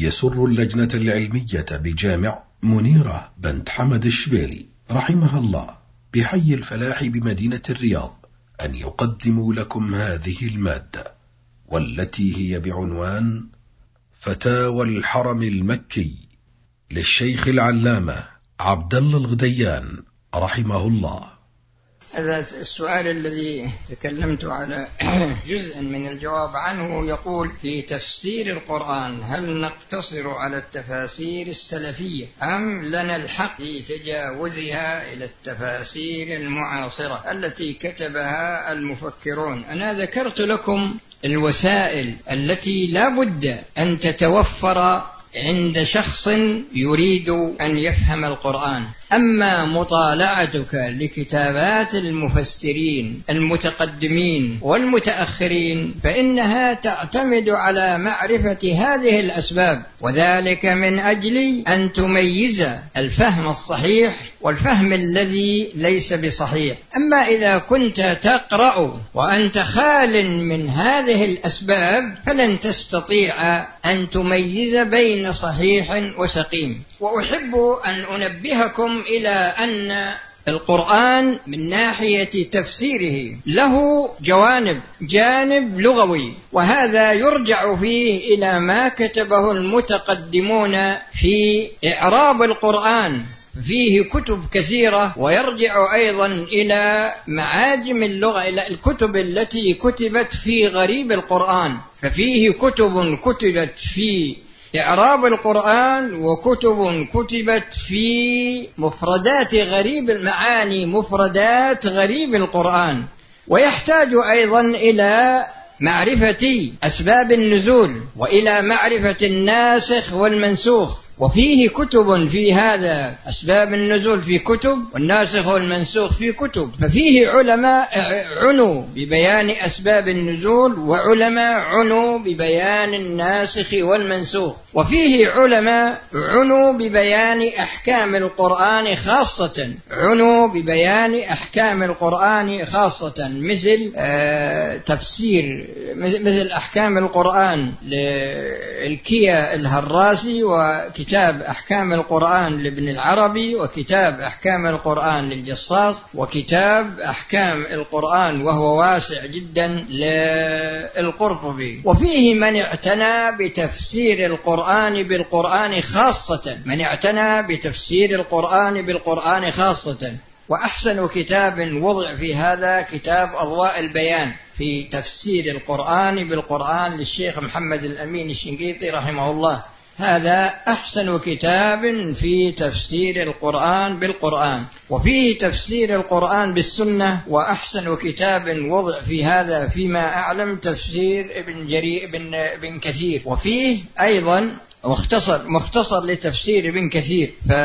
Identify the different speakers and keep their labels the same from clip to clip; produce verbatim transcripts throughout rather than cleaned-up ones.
Speaker 1: يسر اللجنة العلمية بجامع منيرة بنت حمد الشبيلي رحمها الله بحي الفلاح بمدينة الرياض أن يقدموا لكم هذه المادة، والتي هي بعنوان فتاوى الحرم المكي للشيخ العلامة عبد الله الغديان رحمه الله.
Speaker 2: هذا السؤال الذي تكلمت على جزء من الجواب عنه يقول: في تفسير القرآن هل نقتصر على التفاسير السلفية أم لنا الحق في تجاوزها إلى التفاسير المعاصرة التي كتبها المفكرون؟ أنا ذكرت لكم الوسائل التي لا بد أن تتوفر عند شخص يريد أن يفهم القرآن. أما مطالعتك لكتابات المفسرين المتقدمين والمتأخرين فإنها تعتمد على معرفة هذه الأسباب، وذلك من أجل أن تميز الفهم الصحيح والفهم الذي ليس بصحيح. أما إذا كنت تقرأ وأنت خال من هذه الأسباب فلن تستطيع أن تميز بين صحيح وسقيم. وأحب أن أنبهكم إلى أن القرآن من ناحية تفسيره له جوانب، جانب لغوي، وهذا يرجع فيه إلى ما كتبه المتقدمون في إعراب القرآن، فيه كتب كثيرة، ويرجع أيضا إلى معاجم اللغة، إلى الكتب التي كتبت في غريب القرآن، ففيه كتب كتبت في إعراب القرآن وكتب كتبت في مفردات غريب المعاني، مفردات غريب القرآن. ويحتاج أيضا إلى معرفة أسباب النزول وإلى معرفة الناسخ والمنسوخ، وفيه كتب في هذا، أسباب النزول في كتب والناسخ والمنسوخ في كتب. ففيه علماء عنوا ببيان أسباب النزول، وعلماء عنوا ببيان الناسخ والمنسوخ، وفيه علماء عنوا ببيان أحكام القرآن خاصة، عنوا ببيان أحكام القرآن خاصة، مثل آه تفسير مثل أحكام القرآن للكيا الهراسي، وكتاب أحكام القرآن لابن العربي، وكتاب أحكام القرآن للجصاص، وكتاب أحكام القرآن وهو واسع جدا للقرطبي. وفيه من اعتنى بتفسير القرآن بالقرآن خاصة، من اعتنى بتفسير القرآن بالقرآن خاصة. وأحسن كتاب وضع في هذا كتاب أضواء البيان في تفسير القرآن بالقرآن للشيخ محمد الأمين الشنقيطي رحمه الله. هذا أحسن كتاب في تفسير القرآن بالقرآن. وفيه تفسير القرآن بالسنة، وأحسن كتاب وضع في هذا فيما أعلم تفسير ابن جرير ابن ابن كثير. وفيه أيضا مختصر مختصر لتفسير ابن كثير. ف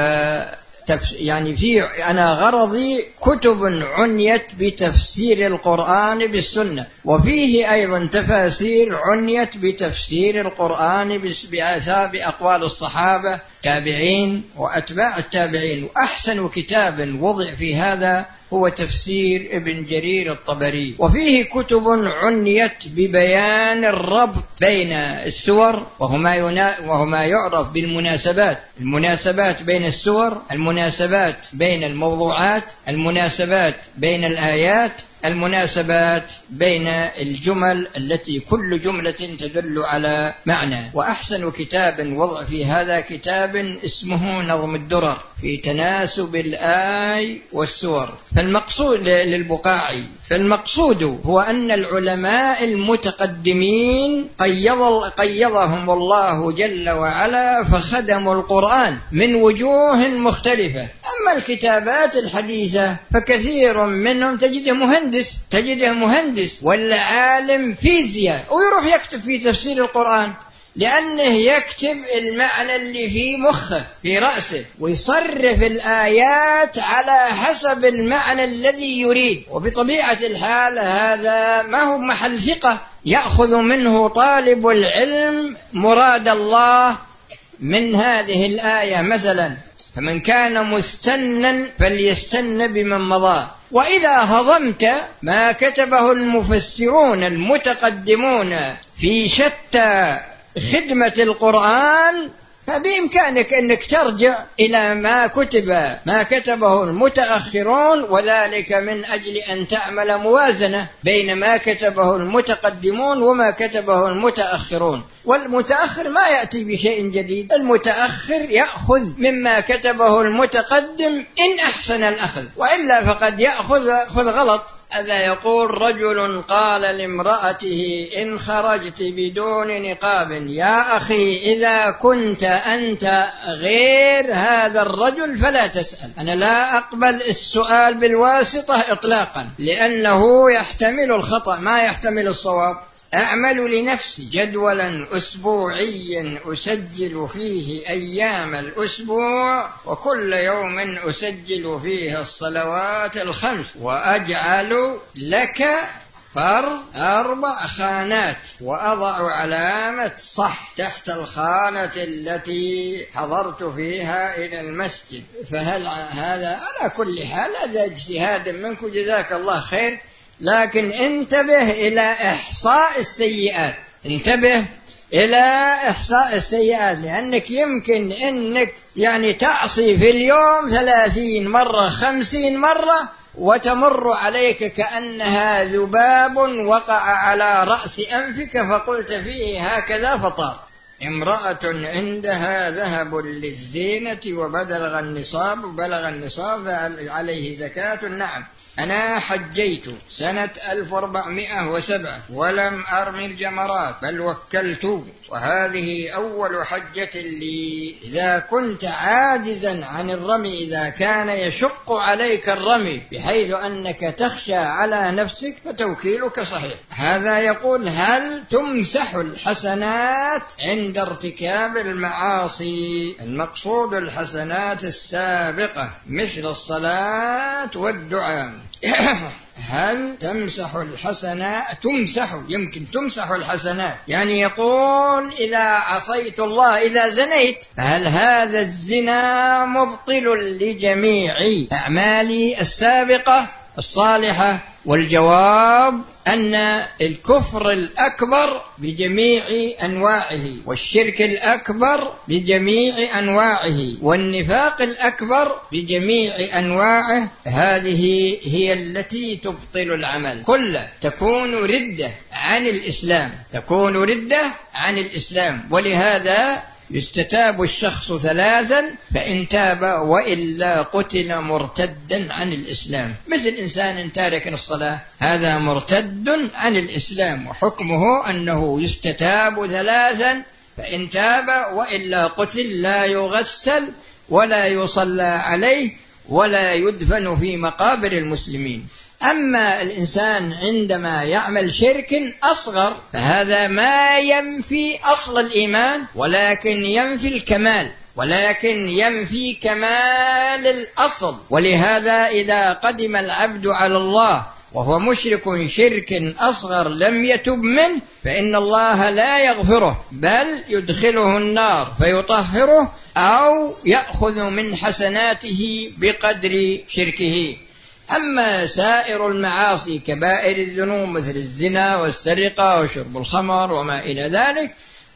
Speaker 2: يعني في أنا غرضي كتب عنيت بتفسير القرآن بالسنة، وفيه أيضا تفاسير عنيت بتفسير القرآن بآثار بأقوال الصحابة تابعين وأتباع التابعين. وأحسن كتاب وضع في هذا هو تفسير ابن جرير الطبري. وفيه كتب عنيت ببيان الربط بين السور، وهما, وهما يعرف بالمناسبات، المناسبات بين السور، المناسبات بين الموضوعات، المناسبات بين الآيات، المناسبات بين الجمل التي كل جملة تدل على معنى. وأحسن كتاب وضع في هذا كتاب اسمه نظم الدرر في تناسب الآي والسور. فالمقصود للبقاعي فالمقصود هو أن العلماء المتقدمين قيض قيضهم الله جل وعلا فخدموا القرآن من وجوه مختلفة. أما الكتابات الحديثة فكثير منهم تجده مهندس تجده مهندس ولا عالم فيزياء ويروح يكتب في تفسير القرآن، لأنه يكتب المعنى اللي في مخه في رأسه ويصرف الآيات على حسب المعنى الذي يريد. وبطبيعة الحال هذا ما هو محل ثقة، يأخذ منه طالب العلم مراد الله من هذه الآية مثلا، فمن كان مستنا فليستن بمن مضى. وإذا هضمت ما كتبه المفسرون المتقدمون في شتى خدمة القرآن فبإمكانك أنك ترجع إلى ما كتب ما كتبه المتأخرون، وذلك من أجل أن تعمل موازنة بين ما كتبه المتقدمون وما كتبه المتأخرون. والمتأخر ما يأتي بشيء جديد، المتأخر يأخذ مما كتبه المتقدم إن أحسن الأخذ، وإلا فقد يأخذ خذ غلط. هذا يقول رجل قال لامرأته إن خرجت بدون نقاب يا أخي إذا كنت أنت غير هذا الرجل فلا تسأل. أنا لا أقبل السؤال بالواسطة إطلاقا، لأنه يحتمل الخطأ ما يحتمل الصواب. أعمل لنفسي جدولا أسبوعيا أسجل فيه أيام الأسبوع، وكل يوم أسجل فيه الصلوات الخمس، وأجعل لك فرض أربع خانات، وأضع علامة صح تحت الخانة التي حضرت فيها إلى المسجد. فهل هذا على كل حال هذا اجتهاد منك جزاك الله خير، لكن انتبه إلى إحصاء السيئات، انتبه إلى إحصاء السيئات، لأنك يمكن أنك يعني تعصي في اليوم ثلاثين مرة خمسين مرة وتمر عليك كأنها ذباب وقع على رأس أنفك فقلت فيه هكذا فطار. امرأة عندها ذهب للزينة وبلغ النصاب بلغ النصاب عليه زكاة. نعم، أنا حجيت سنة ألف وأربعمائة وسبعة ولم أرمي الجمرات بل وكلت، وهذه أول حجة لي. إذا كنت عاجزا عن الرمي، إذا كان يشق عليك الرمي بحيث أنك تخشى على نفسك فتوكيلك صحيح. هذا يقول هل تمسح الحسنات عند ارتكاب المعاصي؟ المقصود الحسنات السابقة مثل الصلاة والدعاء. هل تمسح الحسنات؟ تمسح، يمكن تمسح الحسنات، يعني يقول إذا عصيت الله إذا زنيت فهل هذا الزنا مبطل لجميع أعمالي السابقة الصالحة؟ والجواب أن الكفر الأكبر بجميع أنواعه، والشرك الأكبر بجميع أنواعه، والنفاق الأكبر بجميع أنواعه، هذه هي التي تبطل العمل كله، تكون ردة عن الإسلام، تكون ردة عن الإسلام. ولهذا يستتاب الشخص ثلاثا فإن تاب وإلا قتل مرتدا عن الإسلام. مثل إنسان تارك الصلاة هذا مرتد عن الإسلام، وحكمه أنه يستتاب ثلاثا فإن تاب وإلا قتل، لا يغسل ولا يصلى عليه ولا يدفن في مقابر المسلمين. أما الإنسان عندما يعمل شرك أصغر فهذا ما ينفي أصل الإيمان ولكن ينفي الكمال، ولكن ينفي كمال الأصل. ولهذا إذا قدم العبد على الله وهو مشرك شرك أصغر لم يتب منه فإن الله لا يغفره بل يدخله النار فيطهره أو يأخذ من حسناته بقدر شركه. أما سائر المعاصي كبائر الذنوب مثل الزنا والسرقة وشرب الخمر وما إلى ذلك،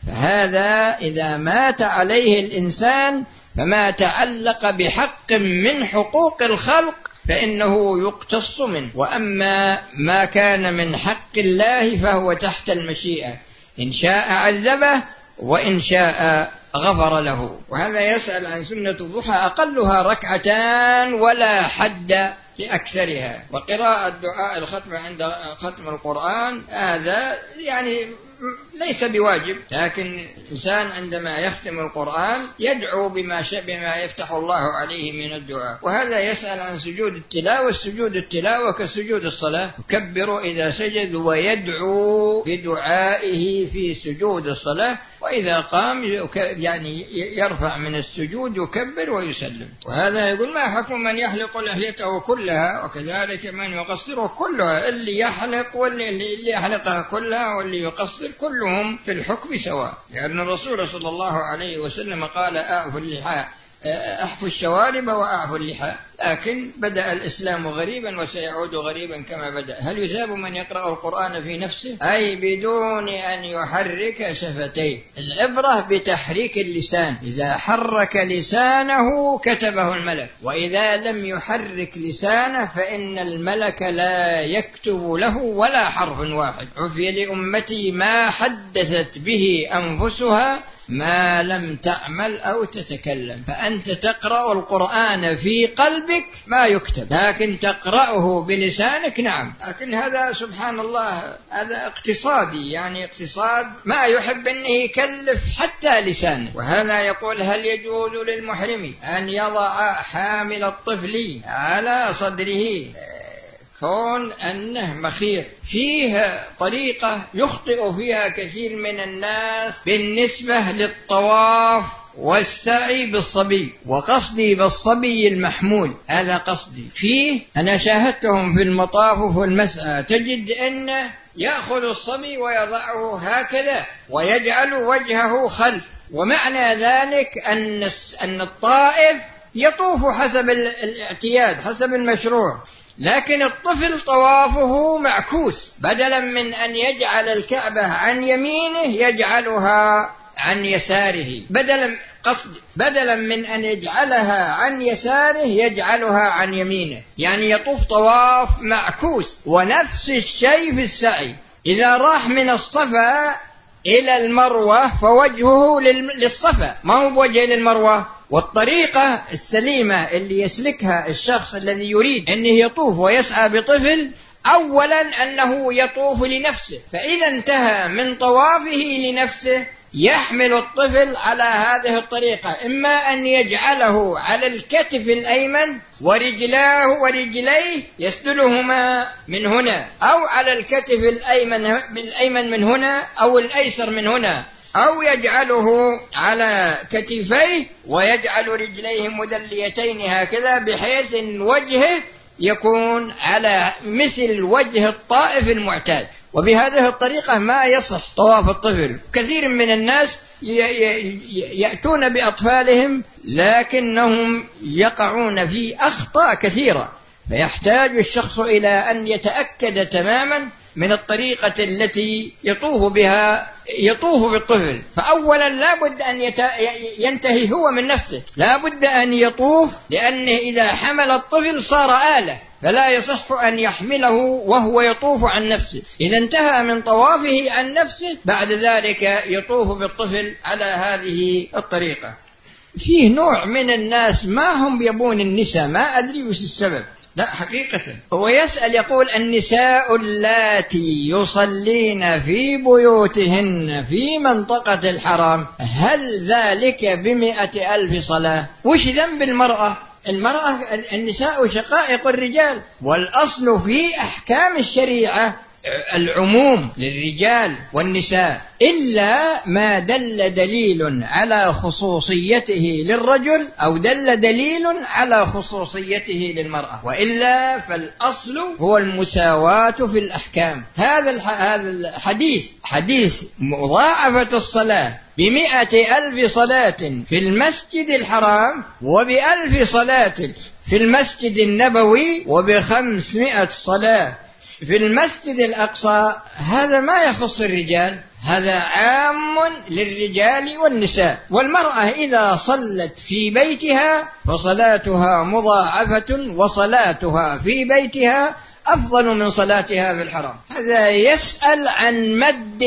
Speaker 2: فهذا إذا مات عليه الإنسان فما تعلق بحق من حقوق الخلق فإنه يقتص منه، وأما ما كان من حق الله فهو تحت المشيئة، إن شاء عذبه وإن شاء غفر له. وهذا يسأل عن سنة الضحى أقلها ركعتان ولا حد لأكثرها، وقراءة دعاء الختم عند ختم القرآن هذا يعني ليس بواجب، لكن الإنسان عندما يختم القرآن يدعو بما بما يفتح الله عليه من الدعاء. وهذا يسأل عن سجود التلاوة، سجود التلاوة كسجود الصلاة، يكبر إذا سجد ويدعو بدعائه في سجود الصلاة، وإذا قام يعني يرفع من السجود يكبر ويسلم. وهذا يقول ما حكم من يحلق لحيته كلها وكذلك من يقصره كلها؟ اللي يحلق واللي اللي يحلقها كلها واللي يقصر كلهم في الحكم سواء، لأن الرسول صلى الله عليه وسلم قال أعفوا اللحى أحفوا الشوارب وأعفوا اللحى، لكن بدأ الإسلام غريبا وسيعود غريبا كما بدأ. هل يثاب من يقرأ القرآن في نفسه؟ أي بدون أن يحرك شفتيه. العبرة بتحريك اللسان، إذا حرك لسانه كتبه الملك، وإذا لم يحرك لسانه فإن الملك لا يكتب له ولا حرف واحد. عفي لأمتي ما حدثت به أنفسها ما لم تعمل أو تتكلم. فأنت تقرأ القرآن في قلبك ما يكتب، لكن تقرأه بلسانك نعم. لكن هذا سبحان الله هذا اقتصادي، يعني اقتصاد ما يحب أنه يكلف حتى لسانه. وهذا يقول هل يجوز للمحرم أن يضع حامل الطفل على صدره كون أنه مخير؟ فيه طريقة يخطئ فيها كثير من الناس بالنسبة للطواف والسعي بالصبي، وقصدي بالصبي المحمول، هذا قصدي فيه. أنا شاهدتهم في المطاف وفي المسعى، تجد أنه يأخذ الصبي ويضعه هكذا ويجعل وجهه خلف، ومعنى ذلك أن أن الطائف يطوف حسب الاعتياد حسب المشروع، لكن الطفل طوافه معكوس، بدلا من أن يجعل الكعبة عن يمينه يجعلها عن يساره، بدلا قصد بدلا من أن يجعلها عن يساره يجعلها عن يمينه، يعني يطوف طواف معكوس. ونفس الشيء في السعي، إذا راح من الصفا إلى المروة فوجهه للصفا ما هو بوجه للمروة. والطريقة السليمة اللي يسلكها الشخص الذي يريد أنه يطوف ويسعى بطفل، أولا أنه يطوف لنفسه، فإذا انتهى من طوافه لنفسه يحمل الطفل على هذه الطريقة، إما أن يجعله على الكتف الأيمن ورجلاه ورجليه يسدلهما من هنا، أو على الكتف الأيمن بالأيمن من هنا أو الأيسر من هنا، أو يجعله على كتفيه ويجعل رجليه مدليتين هكذا، بحيث أن وجهه يكون على مثل وجه الطائف المعتاد. وبهذه الطريقة ما يصح طواف الطفل. كثير من الناس يأتون بأطفالهم لكنهم يقعون في أخطاء كثيرة، فيحتاج الشخص إلى أن يتأكد تماما من الطريقة التي يطوف بها يطوف بالطفل. فأولا لا بد أن يت... ينتهي هو من نفسه، لا بد أن يطوف، لأنه إذا حمل الطفل صار آلة، فلا يصح أن يحمله وهو يطوف عن نفسه. إذا انتهى من طوافه عن نفسه بعد ذلك يطوف بالطفل على هذه الطريقة. فيه نوع من الناس ما هم يبون النساء، ما أدري وش السبب، لا حقيقة. هو يسأل يقول النساء اللاتي يصلين في بيوتهن في منطقة الحرام هل ذلك بمئة ألف صلاة؟ وش ذنب المرأة؟ المرأة النساء شقائق الرجال، والأصل في أحكام الشريعة العموم للرجال والنساء، إلا ما دل دليل على خصوصيته للرجل أو دل دليل على خصوصيته للمرأة، وإلا فالأصل هو المساواة في الأحكام. هذا هذا الحديث حديث مضاعفة الصلاة بمئة ألف صلاة في المسجد الحرام، وبألف صلاة في المسجد النبوي، وبخمسمائة صلاة في المسجد الأقصى، هذا ما يخص الرجال، هذا عام للرجال والنساء. والمرأة إذا صلت في بيتها فصلاتها مضاعفة، وصلاتها في بيتها أفضل من صلاتها في الحرام. هذا يسأل عن مد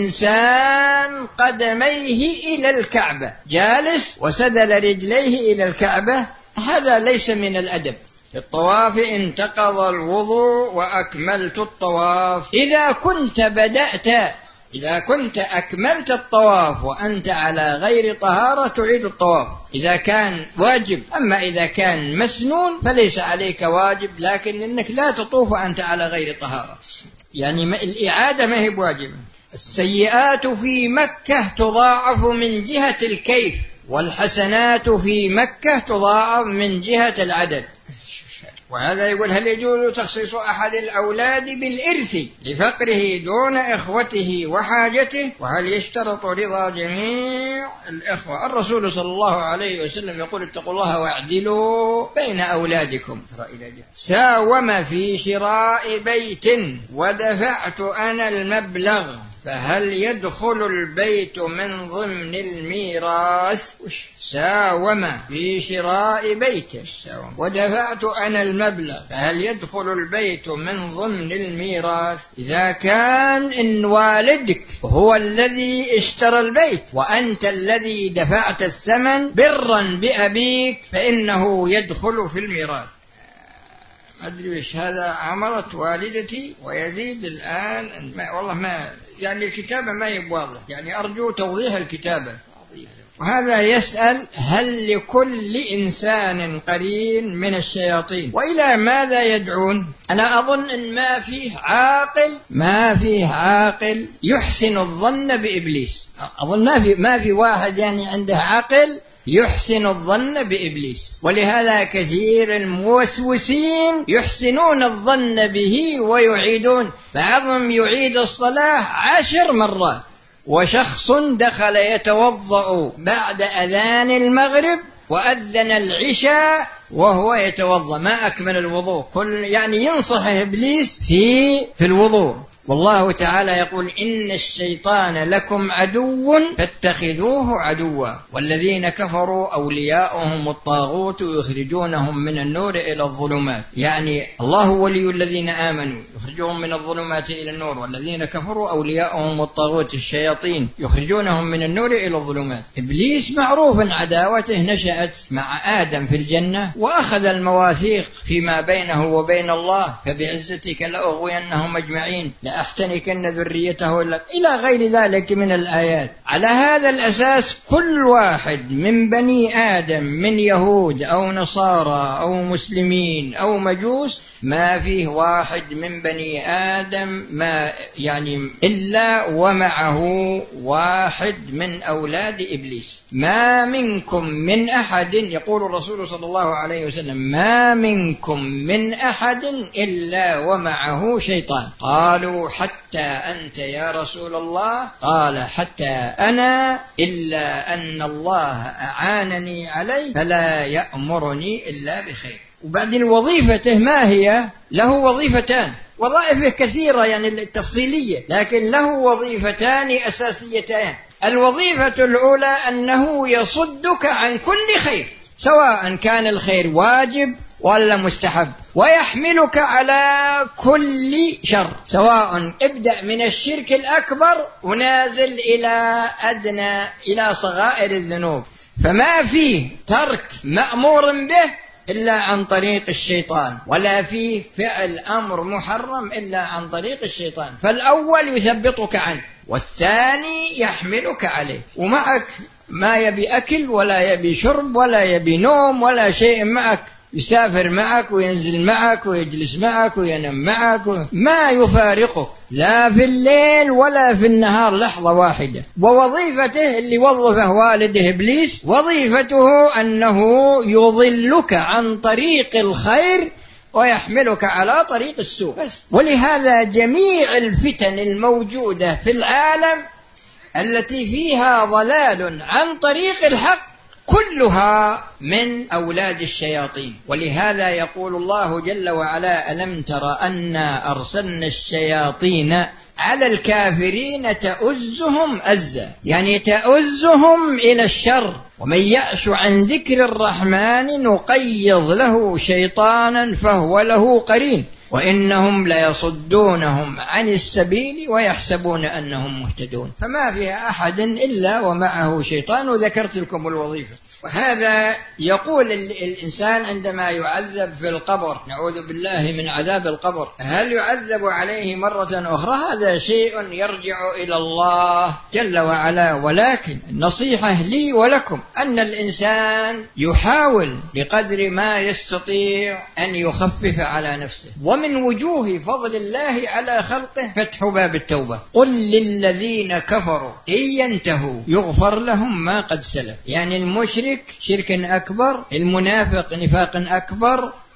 Speaker 2: الإنسان قدميه إلى الكعبة جالس وسدل رجليه إلى الكعبة، هذا ليس من الأدب. في الطواف انتقض الوضوء وأكملت الطواف. إذا كنت بدأت إذا كنت أكملت الطواف وأنت على غير طهارة تعيد الطواف إذا كان واجب. أما إذا كان مسنون فليس عليك واجب، لكن لأنك لا تطوف أنت على غير طهارة، يعني الإعادة ما هي بواجبة. السيئات في مكة تضاعف من جهة الكيف، والحسنات في مكة تضاعف من جهة العدد. وهذا يقول هل يجوز تخصيص أحد الأولاد بالإرث لفقره دون إخوته وحاجته، وهل يشترط رضا جميع الإخوة؟ الرسول صلى الله عليه وسلم يقول اتقوا الله واعدلوا بين أولادكم. ساوم في شراء بيت ودفعت أنا المبلغ فهل يدخل البيت من ضمن الميراث؟ ساوم في شراء بيت ودفعت أنا المبلغ فهل يدخل البيت من ضمن الميراث؟ إذا كان إن والدك هو الذي اشترى البيت وأنت الذي دفعت الثمن برا بأبيك فإنه يدخل في الميراث. أدري إيش هذا عملت والدتي ويزيد الآن ما والله ما يعني الكتابة ما يواضح، يعني أرجو توضيح الكتابة. وهذا يسأل هل لكل إنسان قرين من الشياطين وإلى ماذا يدعون؟ أنا أظن إن ما فيه عاقل ما فيه عاقل يحسن الظن بإبليس. أظن ما في ما في واحد يعني عنده عقل يحسن الظن بإبليس، ولهذا كثير الموسوسين يحسنون الظن به ويعيدون، بعضهم يعيد الصلاة عشر مرات. وشخص دخل يتوضأ بعد أذان المغرب وأذن العشاء وهو يتوضأ ما أكمل الوضوء، كل يعني ينصح إبليس في في الوضوء. والله تعالى يقول إن الشيطان لكم عدو فاتخذوه عدوا والذين كفروا أولياؤهم الطاغوت يخرجونهم من النور إلى الظلمات. يعني الله ولي الذين آمنوا يخرجهم من الظلمات إلى النور، والذين كفروا أولياؤهم الطاغوت الشياطين يخرجونهم من النور إلى الظلمات. إبليس معروف عداوته نشأت مع آدم في الجنة وأخذ المواثيق فيما بينه وبين الله فبعزتك لأغوينهم أجمعين لأحتنكن ذريته إلى غير ذلك من الآيات. على هذا الأساس كل واحد من بني آدم من يهود أو نصارى أو مسلمين أو مجوس ما فيه واحد من بني آدم ما يعني إلا ومعه واحد من أولاد إبليس. ما منكم من أحد يقول الرسول صلى الله عليه وسلم ما منكم من أحد إلا ومعه شيطان. قالوا حتى أنت يا رسول الله؟ قال حتى أنا إلا أن الله أعانني عليه فلا يأمرني إلا بخير. وبعدين وظيفته ما هي؟ له وظيفتان، وظائفه كثيرة يعني التفصيلية، لكن له وظيفتان أساسيتان. الوظيفة الأولى أنه يصدك عن كل خير سواء كان الخير واجب ولا مستحب، ويحملك على كل شر سواء ابدأ من الشرك الأكبر ونازل إلى أدنى إلى صغائر الذنوب. فما فيه ترك مأمور به إلا عن طريق الشيطان، ولا فيه فعل أمر محرم إلا عن طريق الشيطان. فالأول يثبطك عنه والثاني يحملك عليه، ومعك ما يبي أكل ولا يبي شرب ولا يبي نوم ولا شيء معك، يسافر معك وينزل معك ويجلس معك وينام معك، ما يفارقك لا في الليل ولا في النهار لحظة واحدة. ووظيفته اللي وظفه والده إبليس وظيفته أنه يضلك عن طريق الخير ويحملك على طريق السوء بس. ولهذا جميع الفتن الموجودة في العالم التي فيها ضلال عن طريق الحق كلها من أولاد الشياطين. ولهذا يقول الله جل وعلا ألم تر أنا أرسلنا الشياطين على الكافرين تؤزهم أزا، يعني تؤزهم إلى الشر. ومن يعش عن ذكر الرحمن نقيض له شيطانا فهو له قرين وإنهم ليصدونهم عن السبيل ويحسبون أنهم مهتدون. فما فيها أحد إلا ومعه شيطان، وذكرت لكم الوظيفة. وهذا يقول الإنسان عندما يعذب في القبر نعوذ بالله من عذاب القبر هل يعذب عليه مرة أخرى؟ هذا شيء يرجع إلى الله جل وعلا. ولكن النصيحة لي ولكم أن الإنسان يحاول بقدر ما يستطيع أن يخفف على نفسه. ومن وجوه فضل الله على خلقه فتح باب التوبة. قل للذين كفروا إن ينتهوا يغفر لهم ما قد سلف. يعني المشرك شرك أكبر، المنافق نفاق أكبر،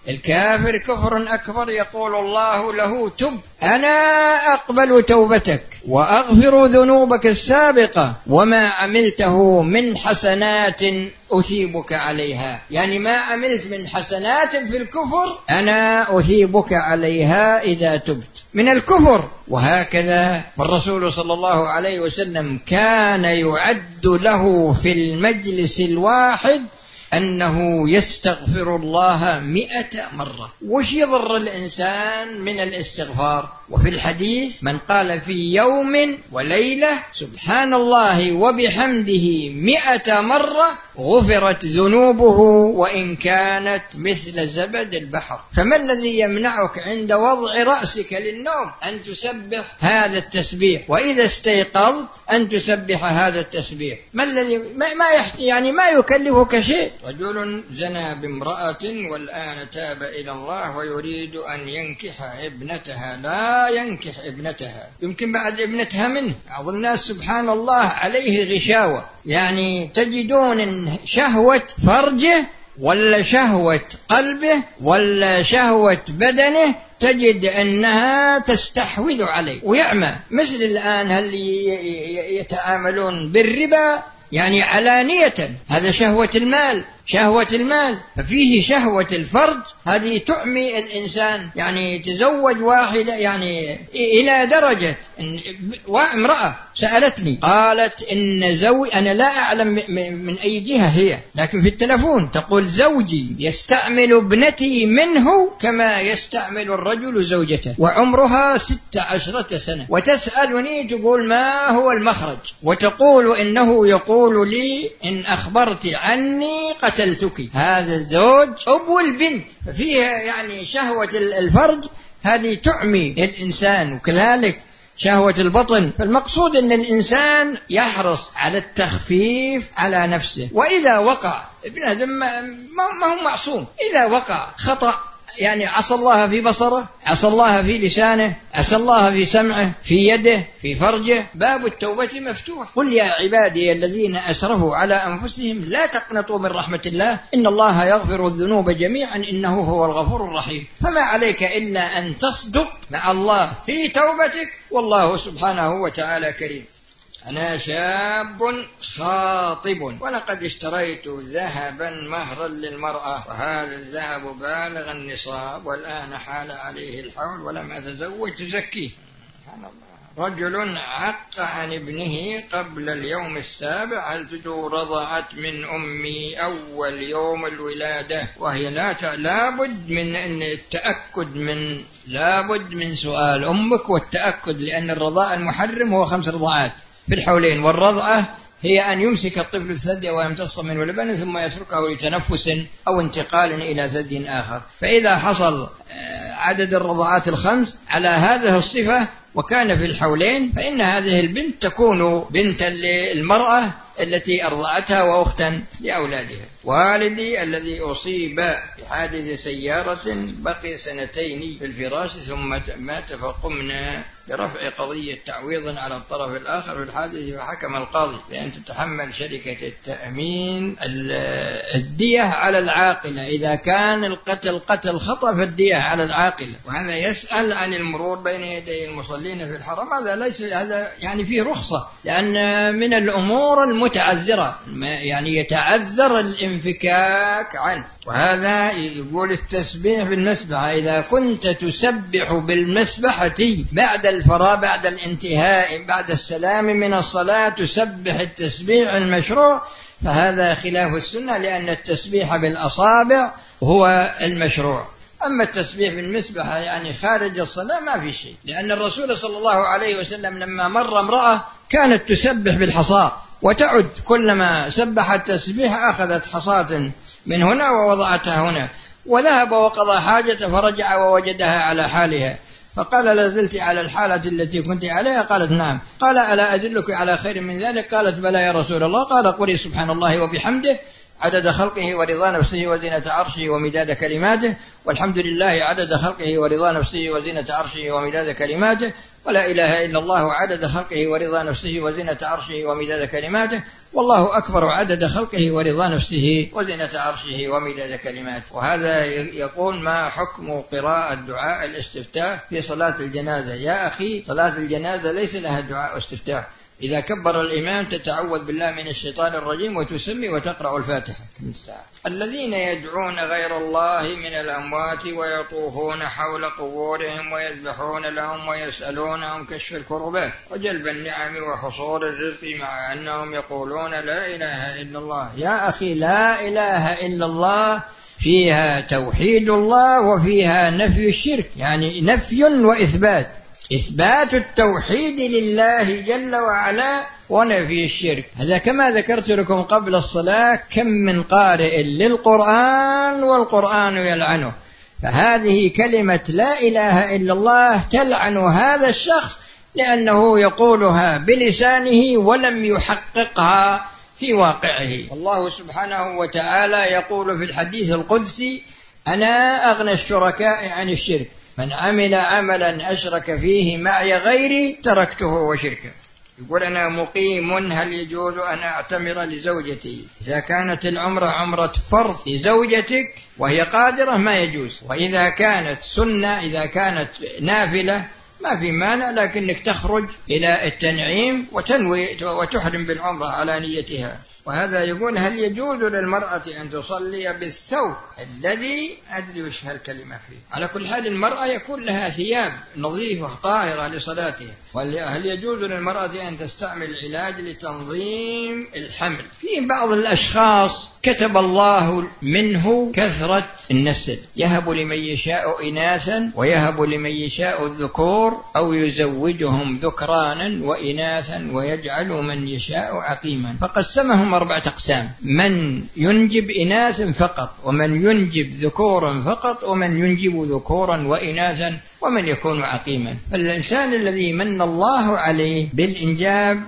Speaker 2: الكافر كفر أكبر يقول الله له تب، أنا أقبل توبتك وأغفر ذنوبك السابقة وما عملته من حسنات أثيبك عليها، يعني ما عملت من حسنات في الكفر أنا أثيبك عليها إذا تبت من الكفر. وهكذا والرسول صلى الله عليه وسلم كان يعد له في المجلس الواحد أنه يستغفر الله مئة مرة. وش يضر الإنسان من الاستغفار؟ وفي الحديث من قال في يوم وليلة سبحان الله وبحمده مئة مرة غفرت ذنوبه وإن كانت مثل زبد البحر. فما الذي يمنعك عند وضع رأسك للنوم أن تسبح هذا التسبيح، وإذا استيقظت أن تسبح هذا التسبيح؟ ما الذي ما, ما يحتي يعني ما يكلفك شيء. رجل زنى بامرأة والآن تاب إلى الله ويريد أن ينكح ابنتها، لا ينكح ابنتها، يمكن بعد ابنتها منه. بعض الناس سبحان الله عليه غشاوة، يعني تجدون شهوة فرجه ولا شهوة قلبه ولا شهوة بدنه تجد أنها تستحوذ عليه ويعمى. مثل الآن هل يتعاملون بالربا يعني علانية، هذا شهوة المال، شهوة المال. ففيه شهوة الفرج هذه تعمي الإنسان، يعني تزوج واحدة يعني إلى درجة وامرأة سألتني قالت إن زوجي أنا لا أعلم من أي جهة هي، لكن في التلفون تقول زوجي يستعمل ابنتي منه كما يستعمل الرجل زوجته وعمرها ست عشرة سنة، وتسألني تقول ما هو المخرج، وتقول إنه يقول لي إن أخبرت عني قتلتك. هذا الزوج أبو البنت، ففيها يعني شهوة الفرج هذه تعمي الإنسان، وكذلك شهوة البطن. فالمقصود أن الإنسان يحرص على التخفيف على نفسه، وإذا وقع ابن آدم ما هو معصوم، إذا وقع خطأ يعني عصى الله في بصره، عصى الله في لسانه، عصى الله في سمعه، في يده، في فرجه، باب التوبة مفتوح. قل يا عبادي الذين أسرفوا على أنفسهم لا تقنطوا من رحمة الله إن الله يغفر الذنوب جميعا إنه هو الغفور الرحيم. فما عليك إلا أن تصدق مع الله في توبتك، والله سبحانه وتعالى كريم. أنا شاب خاطب ولقد اشتريت ذهبا مهرا للمرأة، وهذا الذهب بالغ النصاب والآن حال عليه الحول ولم أتزوج تزكيه. رجل عق عن ابنه قبل اليوم السابع، هل تجوز رضعت من أمي أول يوم الولادة؟ وهي لا لابد من أن التأكد من لابد من سؤال أمك والتأكد، لأن الرضاع المحرم هو خمس رضعات في الحولين، والرضعة هي أن يمسك الطفل الثدي ويمتص منه لبن ثم يتركه لتنفس أو انتقال إلى ثدي آخر. فإذا حصل عدد الرضعات الخمس على هذه الصفة وكان في الحولين فإن هذه البنت تكون بنتا للمرأة التي أرضعتها وأختا لأولادها. والدي الذي أصيب في حادث سيارة بقي سنتين في الفراش ثم مات، فقمنا برفع قضية تعويض على الطرف الآخر في الحادث، فحكم القاضي بأن تتحمل شركة التأمين الدية على العاقلة إذا كان القتل قتل خطأ، فالدية على العاقلة. وهذا يسأل عن المرور بين يدي المصلين في الحرم، هذا ليس هذا يعني فيه رخصة، لأن من الأمور المتعذرة يعني يتعذر الانفكاك عنه. وهذا يقول التسبيح بالمسبحة، إذا كنت تسبح بالمسبحة بعد الفراغ بعد الانتهاء بعد السلام من الصلاة تسبح التسبيح المشروع، فهذا خلاف السنة، لأن التسبيح بالأصابع هو المشروع. أما التسبيح بالمسبحة يعني خارج الصلاة ما في شيء، لأن الرسول صلى الله عليه وسلم لما مر امرأة كانت تسبح بالحصى وتعد، كلما سبحت تسبيح أخذت حصاة من هنا ووضعتها هنا، وذهب وقضى حاجة فرجع ووجدها على حالها، فقال لازلت على الحالة التي كنت عليها؟ قالت نعم. قال ألا أدلك على خير من ذلك؟ قالت بلى يا رسول الله. قال قولي سبحان الله وبحمده عدد خلقه ورضا نفسه وزنة عرشه ومداد كلماته والحمد لله عدد خلقه ورضا نفسه وزنة عرشه ومداد كلماته، ولا إله إلا الله عدد خلقه ورضا نفسه وزنة عرشه ومداد كلماته، والله أكبر عدد خلقه ورضا نفسه وزنة عرشه ومداد كلماته. وهذا يقول: ما حكم قراءة دعاء الاستفتاح في صلاة الجنازة؟ يا أخي، صلاة الجنازة ليس لها دعاء استفتاح. إذا كبر الإمام تتعوذ بالله من الشيطان الرجيم وتسمي وتقرأ الفاتحة. الذين يدعون غير الله من الأموات ويطوفون حول قبورهم ويذبحون لهم ويسألونهم كشف الكربات وجلب النعم وحصول الرزق مع أنهم يقولون لا إله إلا الله. يا أخي، لا إله إلا الله فيها توحيد الله وفيها نفي الشرك، يعني نفي وإثبات. إثبات التوحيد لله جل وعلا ونفي الشرك. هذا كما ذكرت لكم قبل الصلاة: كم من قارئ للقرآن والقرآن يلعنه. فهذه كلمة لا إله إلا الله تلعن هذا الشخص لأنه يقولها بلسانه ولم يحققها في واقعه. الله سبحانه وتعالى يقول في الحديث القدسي: أنا أغنى الشركاء عن الشرك، من عمل عملا أشرك فيه معي غيري تركته وشركه. يقول: أنا مقيم، هل يجوز أن أعتمر لزوجتي؟ إذا كانت العمرة عمرة فرض لزوجتك وهي قادرة ما يجوز، وإذا كانت سنة، إذا كانت نافلة ما في مانع، لكنك تخرج إلى التنعيم وتنوي وتحرم بالعمرة على نيتها. وهذا يقول: هل يجوز للمرأة أن تصلي بالثوب الذي أدري وش هالكلمة فيه؟ على كل حال المرأة يكون لها ثياب نظيفة طاهرة لصلاتها. وهل يجوز للمرأة أن تستعمل علاج لتنظيم الحمل؟ في بعض الأشخاص كتب الله منه كثرة النسل، يهب لمن يشاء إناثا ويهب لمن يشاء الذكور أو يزوجهم ذكرانا وإناثا ويجعل من يشاء عقيما. فقسمهم أربعة أقسام: من ينجب إناثا فقط، ومن ينجب ذكورا فقط، ومن ينجب ذكورا وإناثا، ومن يكون عقيما. فالإنسان الذي من الله عليه بالإنجاب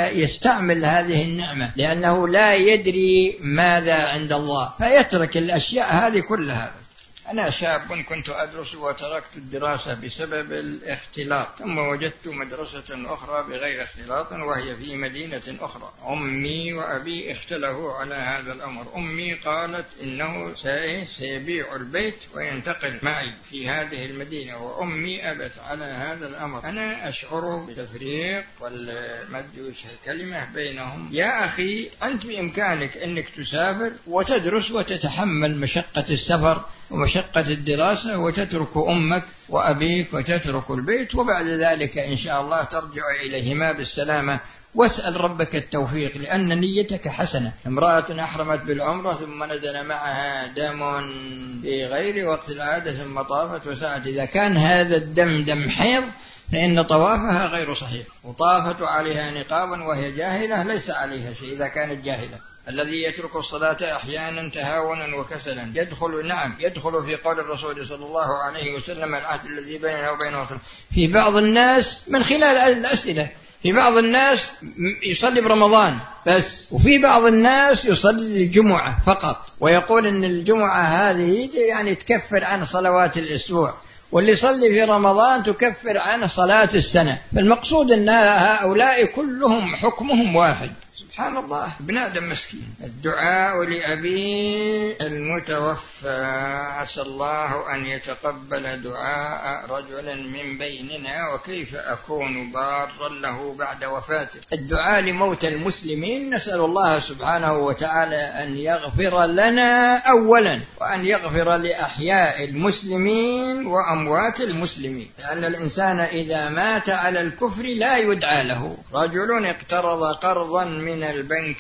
Speaker 2: يستعمل هذه النعمة لأنه لا يدري ماذا عند الله فيترك الأشياء هذه كلها. أنا شاب كنت أدرس وتركت الدراسة بسبب الاختلاط، ثم وجدت مدرسة أخرى بغير اختلاط وهي في مدينة أخرى. أمي وأبي اختلفوا على هذا الأمر. أمي قالت إنه سيبيع البيت وينتقل معي في هذه المدينة، وأمي أبت على هذا الأمر. أنا أشعر بتفريق والمدوش الكلمة بينهم. يا أخي، أنت بإمكانك أنك تسافر وتدرس وتتحمل مشقة السفر ومشقة الدراسة وتترك أمك وأبيك وتترك البيت، وبعد ذلك إن شاء الله ترجع إليهما بالسلامة. واسأل ربك التوفيق، لأن نيتك حسنة. امرأة أحرمت بالعمرة ثم نزل معها دم في غير وقت العادة ثم طافت وسعت، إذا كان هذا الدم دم حيض فإن طوافها غير صحيح، وطافت عليها نقابا وهي جاهلة ليس عليها شيء إذا كانت جاهلة. الذي يترك الصلاة أحيانا تهاونا وكسلا يدخل، نعم يدخل في قول الرسول صلى الله عليه وسلم: العهد الذي بيننا وبينه. في بعض الناس من خلال الأسئلة، في بعض الناس يصلي برمضان بس، وفي بعض الناس يصلي الجمعة فقط، ويقول إن الجمعة هذه يعني تكفر عن صلوات الأسبوع، واللي يصلي في رمضان تكفر عن صلاة السنة. فالمقصود أن هؤلاء كلهم حكمهم واحد. سبحان الله، ابن آدم مسكين. الدعاء لأبي المتوفى: عسى الله أن يتقبل دعاء رجل من بيننا، وكيف أكون بارا له بعد وفاته. الدعاء لموت المسلمين، نسأل الله سبحانه وتعالى أن يغفر لنا أولا، وأن يغفر لأحياء المسلمين وأموات المسلمين، لأن الإنسان إذا مات على الكفر لا يدعى له. رجل اقترض قرضا من البنك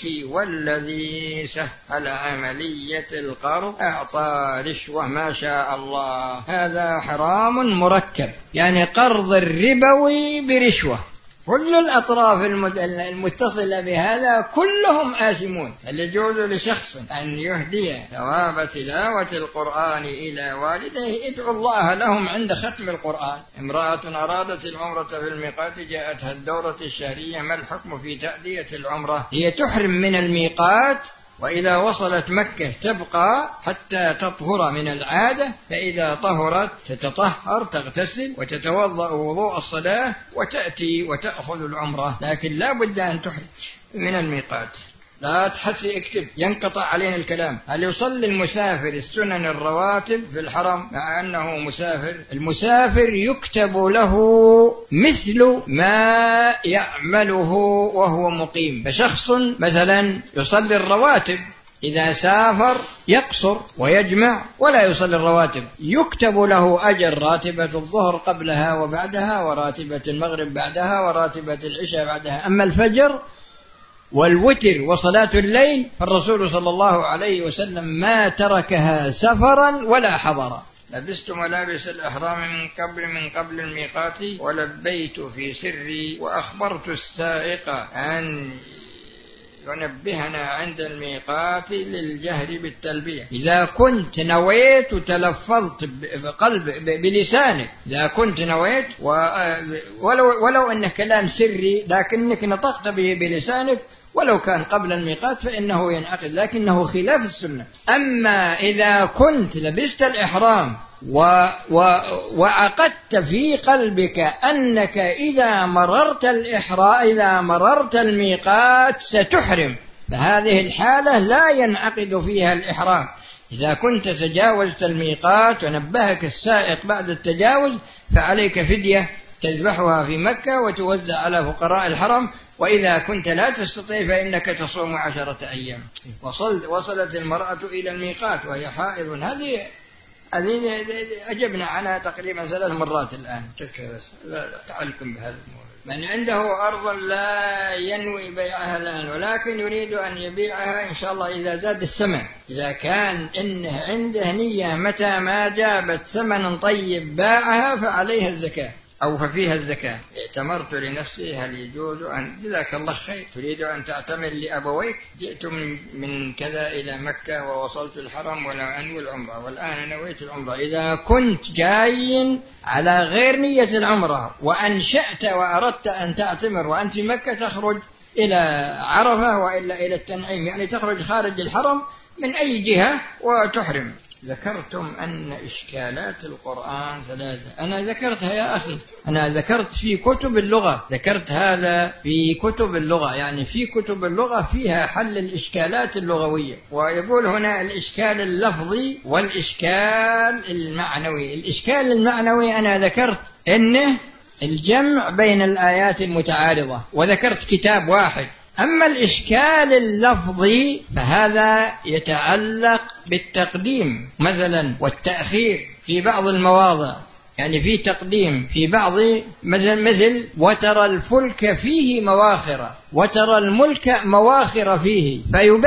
Speaker 2: والذي سهل عملية القرض أعطى رشوة ما شاء الله، هذا حرام مركب، يعني قرض الربوي برشوة. كل الأطراف المتصلة بهذا كلهم آثمون. هل يجوز لشخص أن يهدي ثواب تلاوة القرآن إلى والديه؟ ادعوا الله لهم عند ختم القرآن. امرأة أرادت العمرة في الميقات جاءتها الدورة الشهرية، ما الحكم في تأدية العمرة؟ هي تحرم من الميقات وإذا وصلت مكة تبقى حتى تطهر من العادة، فإذا طهرت تتطهر تغتسل وتتوضأ وضوء الصلاة وتأتي وتأخذ العمرة، لكن لا بد أن تحرم من الميقات. لا تحسي اكتب ينقطع علينا الكلام. هل يصلي المسافر السنن الرواتب في الحرم مع أنه مسافر؟ المسافر يكتب له مثل ما يعمله وهو مقيم. فشخص مثلا يصلي الرواتب إذا سافر يقصر ويجمع ولا يصلي الرواتب، يكتب له أجر راتبة الظهر قبلها وبعدها، وراتبة المغرب بعدها، وراتبة العشاء بعدها. أما الفجر والوتر وصلاة الليل فالرسول صلى الله عليه وسلم ما تركها سفرا ولا حضرا. لبست ملابس الإحرام من قبل من قبل الميقات ولبيت في سري وأخبرت السائق أن ينبهنا عند الميقات للجهر بالتلبية. إذا كنت نويت وتلفظت بقلب بلسانك، إذا كنت نويت ولو, ولو أن كلام سري لكنك نطقت به بلسانك ولو كان قبل الميقات فإنه ينعقد، لكنه خلاف السنة. أما إذا كنت لبست الإحرام و و وعقدت في قلبك أنك إذا مررت الإحرام إذا مررت الميقات ستحرم، فهذه الحالة لا ينعقد فيها الإحرام. إذا كنت تجاوزت الميقات ونبهك السائق بعد التجاوز فعليك فدية تذبحها في مكة وتوزع على فقراء الحرم، وإذا كنت لا تستطيع فإنك تصوم عشرة أيام. وصلت وصلت المرأة إلى الميقات وهي حائض، هذه هذه أجبنا عنها تقريبا ثلاث مرات الآن. لا تعلكم بهذا الموضوع. من عنده أرض لا ينوي بيعها الآن ولكن يريد أن يبيعها إن شاء الله إذا زاد الثمن، إذا كان إنه عنده نية متى ما جابت ثمن طيب باعها فعليها الزكاة أو ففيها الزكاة. اعتمرت لنفسي هل يجوز أن جزاك الله خير تريد أن تعتمر لأبويك؟ جئت من, من كذا إلى مكة ووصلت الحرم ولا أنوي العمرة والآن نويت العمرة. إذا كنت جاي على غير نية العمرة وأنشأت وأردت أن تعتمر وأنت في مكة تخرج إلى عرفة وإلا إلى التنعيم، يعني تخرج خارج الحرم من أي جهة وتحرم. ذكرتم أن إشكالات القرآن ثلاثة. أنا ذكرتها يا أخي، أنا ذكرت في كتب اللغة، ذكرت هذا في كتب اللغة، يعني في كتب اللغة فيها حل الإشكالات اللغوية. ويقول هنا الإشكال اللفظي والإشكال المعنوي. الإشكال المعنوي أنا ذكرت أنه الجمع بين الآيات المتعارضة وذكرت كتاب واحد. أما الإشكال اللفظي فهذا يتعلق بالتقديم مثلا والتأخير في بعض المواضع، يعني في تقديم في بعض مثل مثل وترى الفلك فيه مواخر وترى الملك مواخر فيه،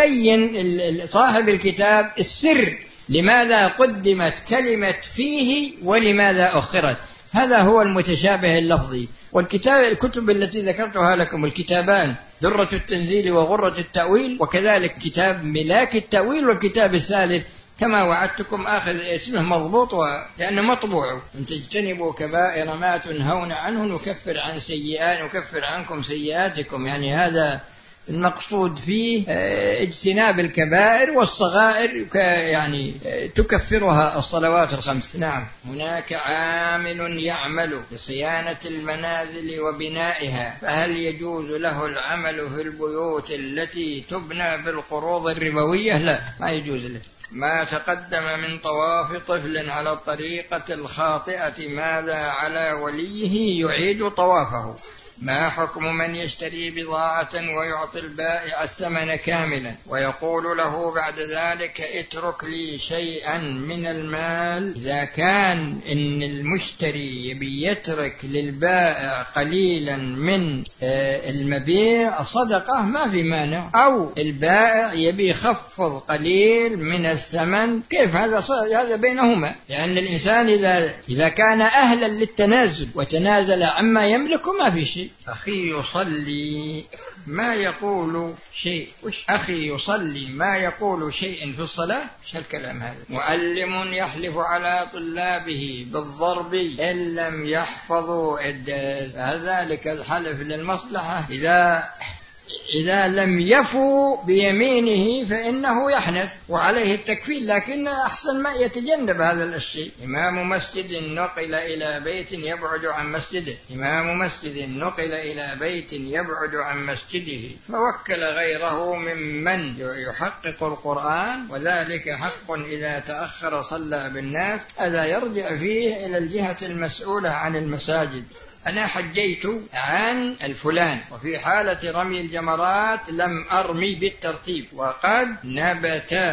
Speaker 2: فيبين صاحب الكتاب السر لماذا قدمت كلمة فيه ولماذا أخرت. هذا هو المتشابه اللفظي. والكتاب الكتب التي ذكرتها لكم الكتابان درة التنزيل وغرة التأويل، وكذلك كتاب ملاك التأويل، والكتاب الثالث كما وعدتكم آخذ اسمه مضبوط لأنه مطبوع. إن تجتنبوا كبائر ما تنهون عنه نكفر عن سيئات نكفر عنكم سيئاتكم، يعني هذا المقصود فيه اجتناب الكبائر والصغائر يعني تكفرها الصلوات الخمس. نعم. هناك عامل يعمل لصيانة المنازل وبنائها، فهل يجوز له العمل في البيوت التي تبنى بالقروض الربوية؟ لا، ما يجوز له. ما تقدم من طواف طفل على الطريقة الخاطئة ماذا على وليه يعيد طوافه؟ ما حكم من يشتري بضاعة ويعطي البائع الثمن كاملا ويقول له بعد ذلك اترك لي شيئا من المال؟ إذا كان إن المشتري يبي يترك للبائع قليلا من المبيع صدقة ما في مانع، أو البائع يبي يخفض قليل من الثمن، كيف هذا؟ هذا بينهما، لأن الإنسان إذا إذا كان أهلا للتنازل وتنازل عما يملك ما في شيء. أخي يصلي ما يقول شيء وش أخي يصلي ما يقول شيء في الصلاة؟ وش هالكلام هذا؟ معلم يحلف على طلابه بالضرب إن لم يحفظوا الدرس، هل ذلك الحلف للمصلحة؟ إذا إذا لم يفو بيمينه فإنه يحنث وعليه التكفير، لكن أحسن ما يتجنب هذا الشيء. إمام مسجد نقل إلى بيت يبعد عن مسجده إمام مسجد نقل إلى بيت يبعد عن مسجده فوكل غيره ممن يحقق القرآن، وذلك حق إذا تأخر صلى بالناس. هذا يرجع فيه إلى الجهة المسؤولة عن المساجد. أنا حجيت عن الفلان وفي حالة رمي الجمرات لم أرمي بالترتيب وقد نبت،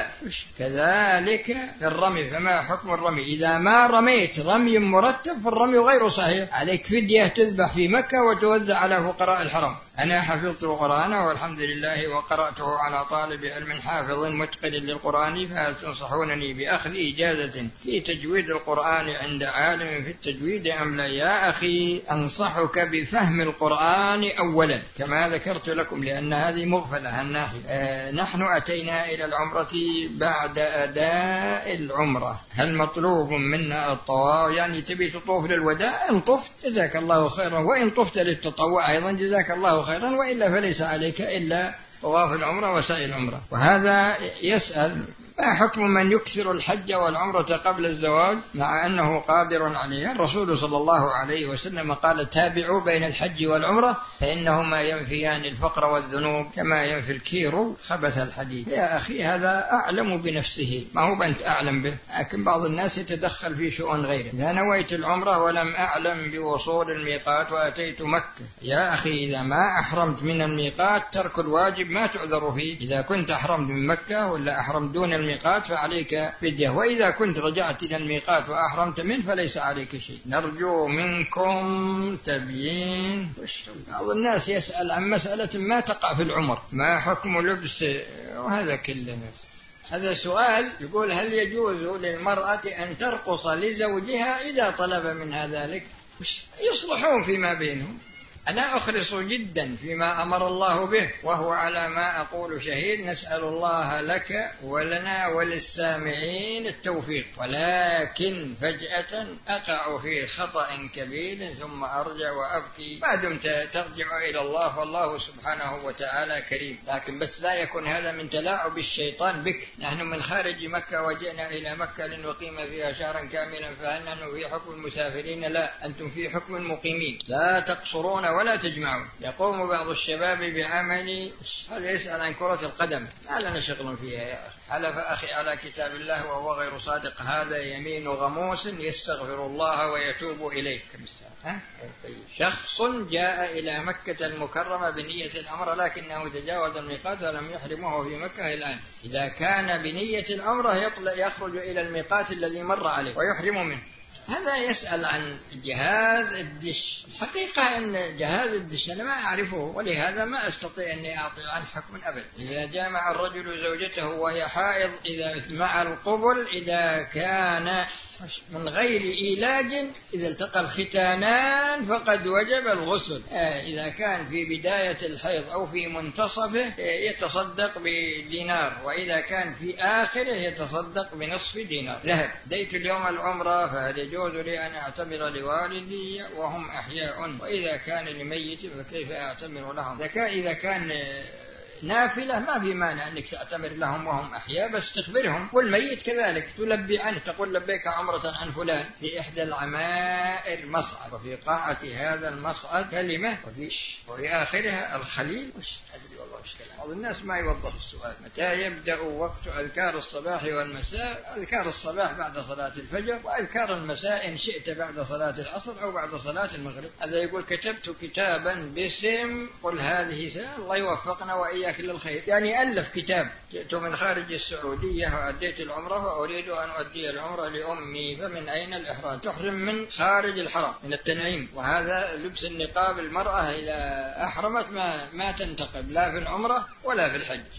Speaker 2: كذلك في الرمي، فما حكم الرمي؟ إذا ما رميت رمي مرتب فالرمي غير صحيح، عليك فدية تذبح في مكة وتوزع على فقراء الحرم. أنا حفظت القرآن والحمد لله وقرأته على طالب علم حافظ متقن للقرآن، فهل تنصحونني بأخذ إجازة في تجويد القرآن عند عالم في التجويد أم لا؟ يا أخي أنصحك بفهم القرآن أولا كما ذكرت لكم، لأن هذه مغفلة الناحية. آه نحن أتينا إلى العمرة بعد أداء العمرة، هل مطلوب منا الطواف؟ يعني تبي تطوف للوداع إن طفت جزاك الله خيرا، وإن طفت للتطوع أيضا جزاك الله خيرا، وإلا فليس عليك إلا طواف العمرة وسعي العمرة. وهذا يسأل ما حكم من يكثر الحج والعمرة قبل الزواج مع أنه قادر عليها؟ الرسول صلى الله عليه وسلم قال تابعوا بين الحج والعمرة فإنهما ينفيان الفقر والذنوب كما ينفي الكير خبث الحديد. يا أخي هذا أعلم بنفسه، ما هو أنت أعلم به، لكن بعض الناس يتدخل في شؤون غيره. إذا نويت العمرة ولم أعلم بوصول الميقات وأتيت مكة، يا أخي إذا ما أحرمت من الميقات ترك الواجب ما تعذر فيه. إذا كنت أحرمت من مكة ولا أحرمت دون الميقات فعليك فدية، وإذا كنت رجعت إلى الميقات وأحرمت منه فليس عليك شيء. نرجو منكم تبيين. بعض الناس يسأل عن مسألة ما تقع في العمر، ما حكم لبس، وهذا كله. هذا سؤال يقول هل يجوز للمرأة أن ترقص لزوجها إذا طلب منها ذلك؟ يصلحون فيما بينهم. أنا أخلص جدا فيما أمر الله به وهو على ما أقول شهيد. نسأل الله لك ولنا وللسامعين التوفيق، ولكن فجأة أقع في خطأ كبير ثم أرجع وأبكي. ما دمت ترجع إلى الله فالله سبحانه وتعالى كريم، لكن بس لا يكون هذا من تلاعب الشيطان بك. نحن من خارج مكة وجئنا إلى مكة لنقيم فيها شهرا كاملا، فهل نحن في حكم المسافرين؟ لا، أنتم في حكم المقيمين، لا تقصرون ولا تجمعون. يقوم بعض الشباب بعمل، هذا يسأل عن كرة القدم، ما لنا شغل فيها يا أخي. حلف أخي على كتاب الله وهو غير صادق، هذا يمين غموس يستغفر الله ويتوب إليه. ها؟ شخص جاء إلى مكة المكرمة بنية العمرة لكنه تجاوز الميقات ولم يحرمه في مكة الآن، إذا كان بنية العمرة يخرج إلى الميقات الذي مر عليه ويحرم منه. هذا يسأل عن جهاز الدش. حقيقة أن جهاز الدش أنا ما أعرفه، ولهذا ما أستطيع أني أعطي عن حكم أبدا. إذا جامع الرجل زوجته وهي حائض، إذا مع القبل، إذا كان من غير إيلاج، إذا التقى الختانان فقد وجب الغسل. إذا كان في بداية الحيض أو في منتصفه يتصدق بدينار، وإذا كان في آخره يتصدق بنصف دينار ذهب. ديت اليوم العمرة فهل يجوز لي أن أعتمر لوالدي وهم أحياء؟ وإذا كان لميت فكيف أعتمر لهم؟ إذا كان نافلة ما في مانع أنك تعتمر لهم وهم أحياء، بس تخبرهم. والميت كذلك تلبي عنه، تقول لبيك عمرة عن فلان في إحدى العمائر مصعد، وفي قاعة هذا المصعد كلمة، وفي, وفي آخرها الخليل. وش أدري والله وش كلام. بعض الناس ما يوضح السؤال. متى يبدأ وقت أذكار الصباح والمساء؟ أذكار الصباح بعد صلاة الفجر، وأذكار المساء إن شئت بعد صلاة العصر أو بعد صلاة المغرب. هذا يقول كتبت كتابا باسم قل هذه سنة، الله يوفقنا وإياك للخير. يعني ألف كتاب. جئت من خارج السعودية وأديت العمرة وأريد أن أؤدي العمرة لأمي، فمن أين الإحرام؟ تحرم من خارج الحرم من التنعيم. وهذا لبس النقاب المرأة إذا أحرمت ما, ما تنتقب لا في العمرة ولا في الحج.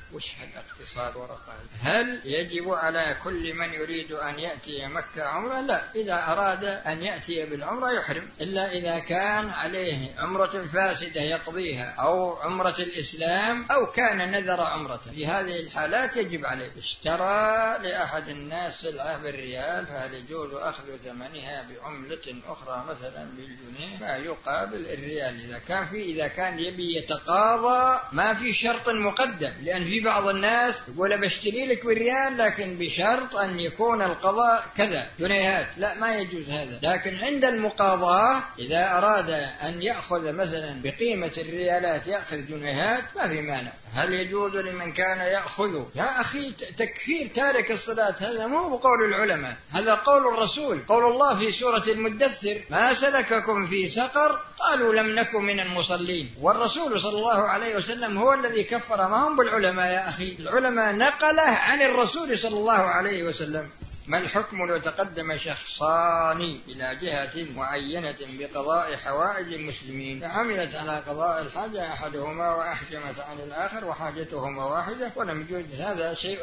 Speaker 2: وش هالاقتصاد ورقة؟ هل يجب على كل من يريد أن يأتي مكة عمرة؟ لا، إذا أراد أن يأتي بالعمرة يحرم، إلا إذا كان عليه عمرة فاسدة يقضيها أو عمرة الإسلام أو كان نذر عمرة. في هذه الحالات يجب عليه. اشترى لأحد الناس سلعة بالريال فهل يجوز أخذ ثمنها بعملة أخرى مثلا بالجنيه ما يقابل الريال؟ إذا كان في إذا كان يبي يتقاضى ما في شرط مقدم، لأن في بعض الناس يقول بشتري لك بالريال لكن بشرط أن يكون القضاء كذا جنيهات، لا ما يجوز هذا. لكن عند المقاضاة إذا أراد أن يأخذ مثلا بقيمة الريالات يأخذ جنيهات ما في مانع. هل يجوز لمن كان يأخذ؟ يا أخي تكفير تارك الصلاة هذا مو بقول العلماء، هذا قول الرسول. قول الله في سورة المدثر ما سلككم في سقر قالوا لم نكن من المصلين. والرسول صلى الله عليه وسلم هو الذي كفر، ما هم بالعلماء يا أخي. العلماء نقله عن الرسول صلى الله عليه وسلم. ما الحكم لو تقدم شخصان إلى جهة معينة بقضاء حوائج المسلمين فعملت على قضاء الحاجة أحدهما وأحجمت عن الآخر وحاجتهما واحدة ولم يوجد؟ هذا شيء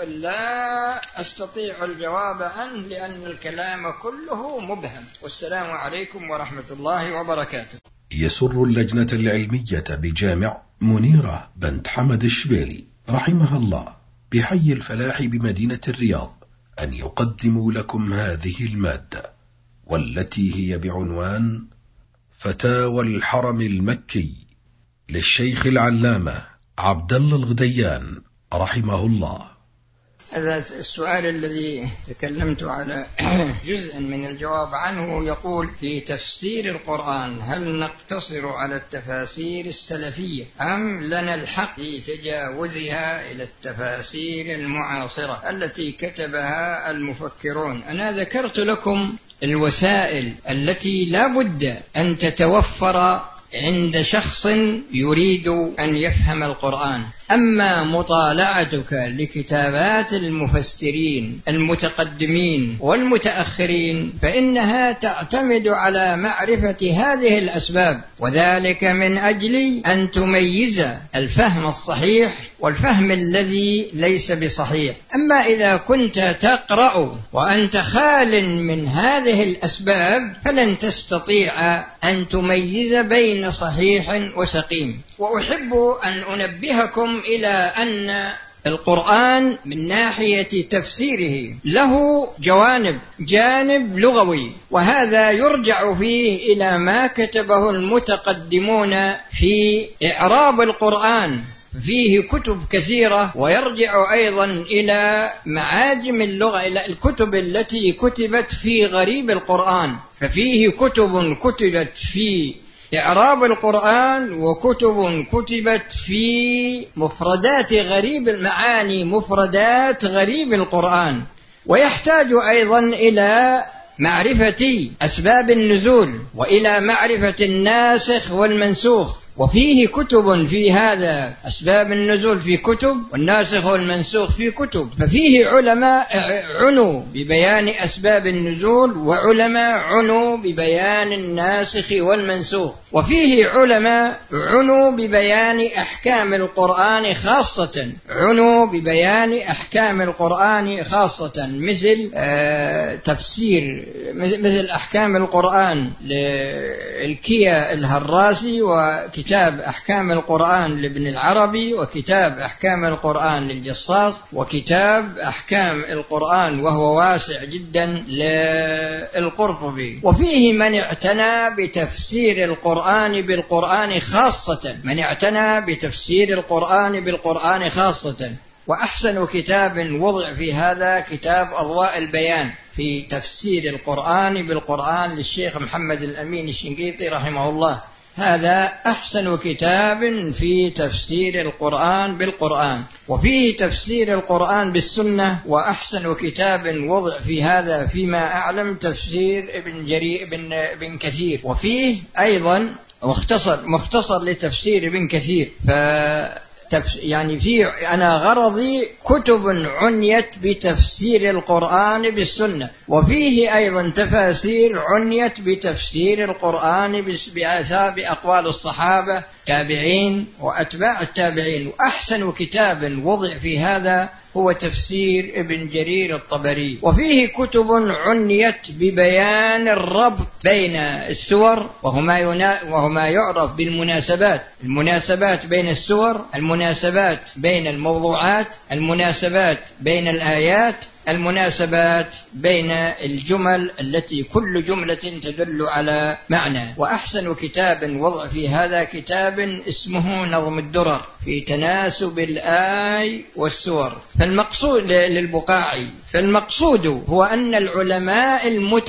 Speaker 2: لا أستطيع الجواب عنه لأن الكلام كله مبهم. والسلام عليكم ورحمة الله وبركاته.
Speaker 1: يسر اللجنة العلمية بجامع منيرة بنت حمد الشبيلي رحمها الله بحي الفلاح بمدينة الرياض أن يقدموا لكم هذه المادة، والتي هي بعنوان فتاوى الحرم المكي للشيخ العلامة عبد الله الغديان رحمه الله.
Speaker 2: هذا السؤال الذي تكلمت على جزء من الجواب عنه يقول في تفسير القرآن هل نقتصر على التفاسير السلفية أم لنا الحق في تجاوزها إلى التفاسير المعاصرة التي كتبها المفكرون؟ أنا ذكرت لكم الوسائل التي لا بد أن تتوفر عند شخص يريد أن يفهم القرآن. أما مطالعتك لكتابات المفسرين المتقدمين والمتأخرين فإنها تعتمد على معرفة هذه الأسباب، وذلك من أجل أن تميز الفهم الصحيح والفهم الذي ليس بصحيح. أما إذا كنت تقرأ وأنت خال من هذه الأسباب فلن تستطيع أن تميز بين صحيح وسقيم. وأحب أن أنبهكم إلى أن القرآن من ناحية تفسيره له جوانب، جانب لغوي، وهذا يرجع فيه إلى ما كتبه المتقدمون في إعراب القرآن، فيه كتب كثيرة، ويرجع أيضا إلى معاجم اللغة، إلى الكتب التي كتبت في غريب القرآن، ففيه كتب كتبت في إعراب القرآن وكتب كتبت في مفردات غريب المعاني، مفردات غريب القرآن. ويحتاج أيضا إلى معرفة أسباب النزول وإلى معرفة الناسخ والمنسوخ، وفيه كتب في هذا، أسباب النزول في كتب والناسخ والمنسوخ في كتب. ففيه علماء عنوا ببيان أسباب النزول وعلماء عنوا ببيان الناسخ والمنسوخ، وفيه علماء عنوا ببيان أحكام القرآن خاصة، عنوا ببيان أحكام القرآن خاصة مثل آه تفسير مثل أحكام القرآن للكيا الهراسي، وكتاب أحكام القرآن لابن العربي، وكتاب أحكام القرآن للجصاص، وكتاب أحكام القرآن وهو واسع جدا للقرطبي. وفيه من اعتنى بتفسير القرآن بالقرآن خاصة، من اعتنى بتفسير القرآن بالقرآن خاصة. وأحسن كتاب وضع في هذا كتاب أضواء البيان في تفسير القرآن بالقرآن للشيخ محمد الأمين الشنقيطي رحمه الله. هذا أحسن كتاب في تفسير القرآن بالقرآن. وفيه تفسير القرآن بالسنة. وأحسن كتاب وضع في هذا فيما أعلم تفسير ابن جرير ابن, ابن كثير. وفيه أيضا مختصر مختصر لتفسير ابن كثير. ف يعني في أنا غرضي كتب عنيت بتفسير القرآن بالسنة، وفيه أيضا تفاسير عنيت بتفسير القرآن بأقوال الصحابة تابعين وأتباع التابعين. وأحسن كتاب وضع في هذا هو تفسير ابن جرير الطبري، وفيه كتب عنيت ببيان الربط بين السور وهو ما يعرف بالمناسبات، المناسبات بين السور، المناسبات بين الموضوعات، المناسبات بين الآيات، المناسبات بين الجمل التي كل جملة تدل على معنى. وأحسن كتاب وضع في هذا كتاب اسمه نظم الدرر في تناسب الآي والسور. فالمقصود للبقاعي فالمقصود هو أن العلماء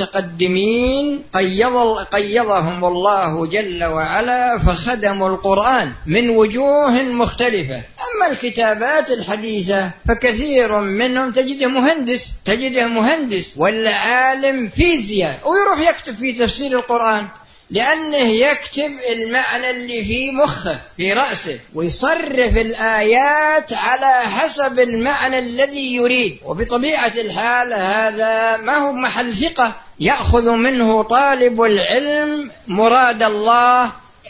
Speaker 2: المتقدمين قيض قيضهم الله جل وعلا فخدموا القرآن من وجوه مختلفة. أما الكتابات الحديثة فكثير منهم تجده مهندس تجده مهندس ولا عالم فيزياء ويروح يكتب في تفسير القرآن، لأنه يكتب المعنى اللي في مخه في رأسه ويصرف الآيات على حسب المعنى الذي يريد. وبطبيعة الحال هذا ما هو محل ثقة يأخذ منه طالب العلم مراد الله